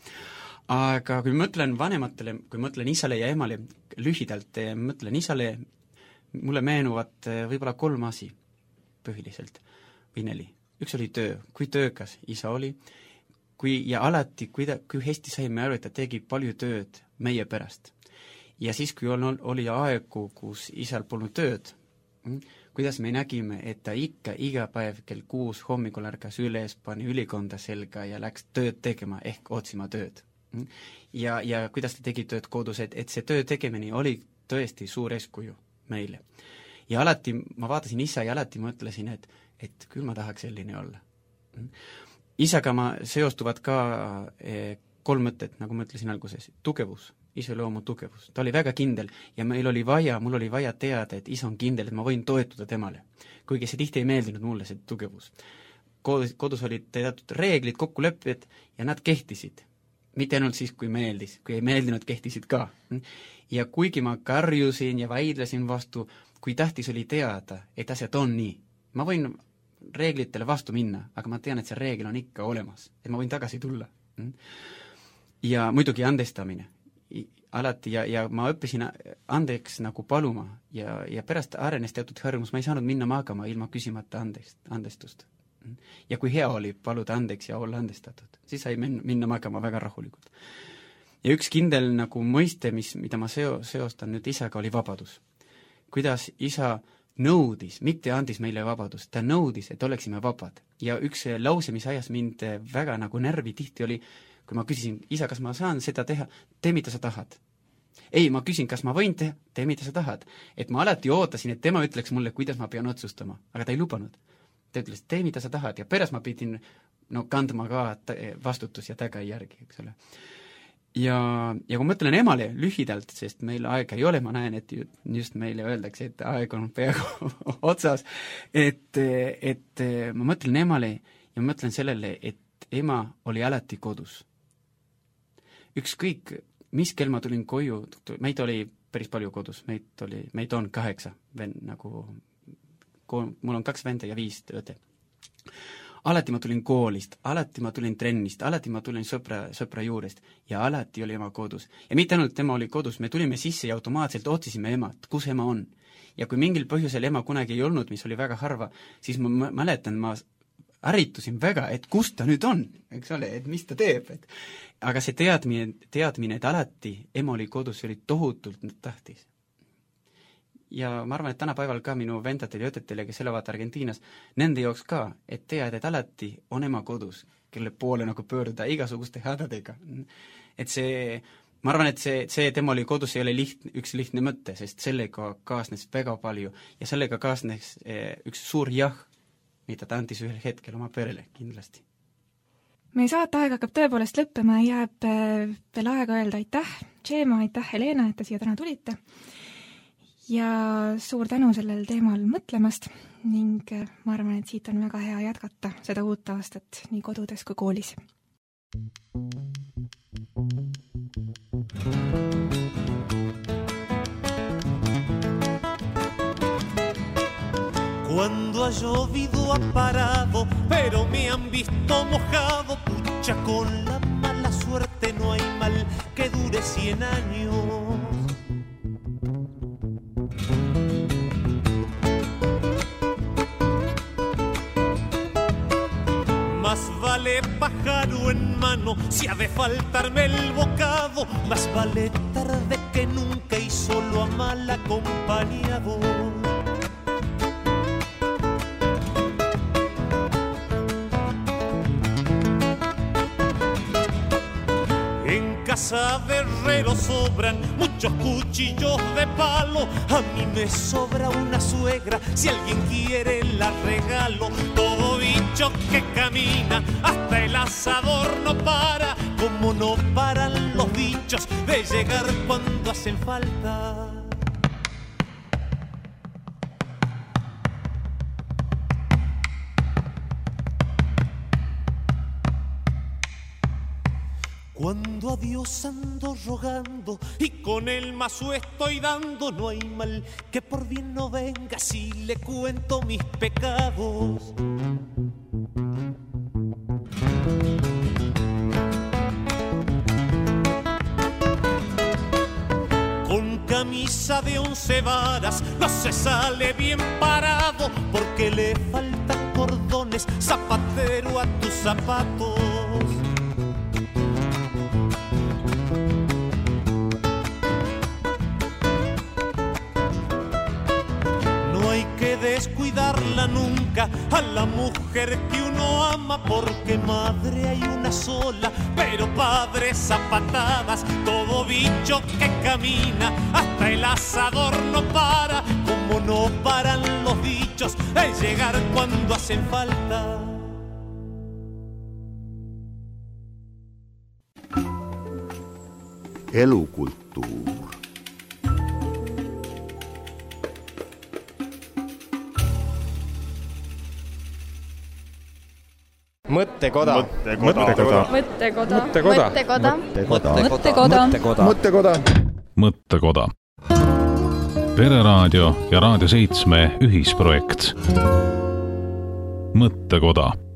Aga kui mõtlen vanematele, kui mõtlen isale ja emale lühidalt, mõtlen isale, mulle meenuvad võib-olla kolm asi põhiliselt või neli. Üks oli töö, kui töökas isa oli, kui, ja alati, kui, ta, kui hästi saime aru, et ta tegi palju tööd meie pärast. Ja siis, kui on, oli aegu, kus isal polnud tööd, kuidas me nägime, et ta ikka iga päev kell kuus hommikul ärkas üles, pani ülikonda selga ja läks tööd tegema ehk otsima tööd. Ja, ja kuidas ta tegi tööd kodus, et, et see töö tegemine oli tõesti suur eskuju meile. Ja alati, ma vaatasin isa ja alati mõtlesin, et, et küll ma tahaks selline olla. Isaga ma seostuvad ka eh, kolm mõtet, nagu ma ütlesin alguses. Tugevus, iseloomu tugevus. Ta oli väga kindel ja meil oli vaja, mul oli vaja teada, et isa on kindel, et ma võin toetuda temale. Kuigi see tihti ei meeldinud mulle, see tugevus. Kodus, kodus olid teatud reeglid, kokkulepped ja nad kehtisid. Mitte ainult siis, kui meeldis, kui ei meeldinud, kehtisid ka. Ja kuigi ma karjusin ja vaidlesin vastu, kui tähtis oli teada, et asjad on nii. Ma võin reeglitele vastu minna, aga ma tean, et see reegel on ikka olemas, et ma võin tagasi tulla. Ja muidugi andestamine. Alati ja, ja ma õppisin andeks nagu paluma ja, ja pärast arenes teatud harjumus, ma ei saanud minna magama ilma küsimata andest, andestust. Ja kui hea oli paluda andeks ja olla andestatud, siis sai minna magama väga rahulikult. Ja üks kindel nagu mõiste, mis, mida ma seo, seostan nüüd isaga, oli vabadus. Kuidas isa nõudis, mitte andis meile vabadust, ta nõudis, et oleksime vabad. Ja üks lause, mis ajas mind väga nagu närvi tihti oli, kui ma küsisin, isa, kas ma saan seda teha, tee mida sa tahad. Ei, ma küsin, kas ma võin teha, tee mida sa tahad. Et ma alati ootasin, et tema ütleks mulle, kuidas ma pean otsustama, aga ta ei lubanud. Ta ütles, tee mida sa tahad ja pärast ma pidin no, kandma ka vastutus ja taga järgi, eks ole. Ja, ja kui ma mõtlen emale lühidalt, sest meil aega ei ole, ma näen, et just meile öeldakse, et aeg on peaaegu otsas, et, et ma mõtlen emale ja ma mõtlen sellele, et ema oli alati kodus. Ükskõik, mis kell ma tulin koju, meid oli päris palju kodus, meid, oli, meid on kaheksa, ven, nagu, mul on kaks venda ja viis õde. Alati ma tulin koolist, alati ma tulin trennist, alati ma tulin sõpra, sõpra juurest ja alati oli ema kodus. Ja mitte ainult tema oli kodus, me tulime sisse ja automaatselt otsisime emat, kus ema on. Ja kui mingil põhjusel ema kunagi ei olnud, mis oli väga harva, siis ma mäletan, ma ärritusin väga, et kus ta nüüd on, eks ole, et mis ta teeb. Et... aga see teadmine, teadmine, et alati ema oli kodus, oli tohutult tahtis. Ja ma arvan, et tänapäeval ka minu vendatel ja õtetele, kes elavad Argentiinas, nende jaoks ka, et teada, et alati on ema kodus, kelle poole nagu pöörduda igasuguste hädadega. Et see, ma arvan, et see, see tema oli kodus ei ole liht, üks lihtne mõte, sest sellega kaasnes väga palju ja sellega kaasnes eh, üks suur jah, mida ta andis ühel hetkel oma perele kindlasti.
Meie saate aeg hakkab tõepoolest lõppema ja jääb veel aega öelda aitäh, Tšeema, aitäh, Helena, et te siia täna tulite. Ja suur tänu sellel teemal mõtlemast ning ma arvan, et siit on väga hea jätkata seda uut aastat nii kodudes kui koolis.
Cuando ha llovido ha parado, pero me han visto mojado, pucha, con la mala suerte no hay mal que dure cien años. Más vale pájaro en mano si ha de faltarme el bocado, más vale tarde que nunca y solo a mal acompañado. En casa de herrero sobran muchos cuchillos de palo, a mí me sobra una suegra, si alguien quiere la regalo. Todo bicho que camina, hasta el asador no para, como no paran los bichos de llegar cuando hacen falta. Cuando a Dios ando rogando y con el mazo estoy dando, no hay mal que por bien no venga si le cuento mis pecados. Con camisa de once varas no se sale bien parado, porque le faltan cordones, zapatero a tus zapatos. Descuidarla nunca a la mujer que uno ama, porque madre hay una sola, pero padres a patadas. Todo bicho que camina, hasta el asador no para, como no paran los bichos de llegar cuando hacen falta.
elukultuur.
Mõttekoda.
Mõttekoda.
Mõttekoda.
Mõttekoda.
Mõttekoda.
Mõttekoda.
Mõttekoda. Pereraadio ja Raadio seitsme ühisprojekt. Mõttekoda.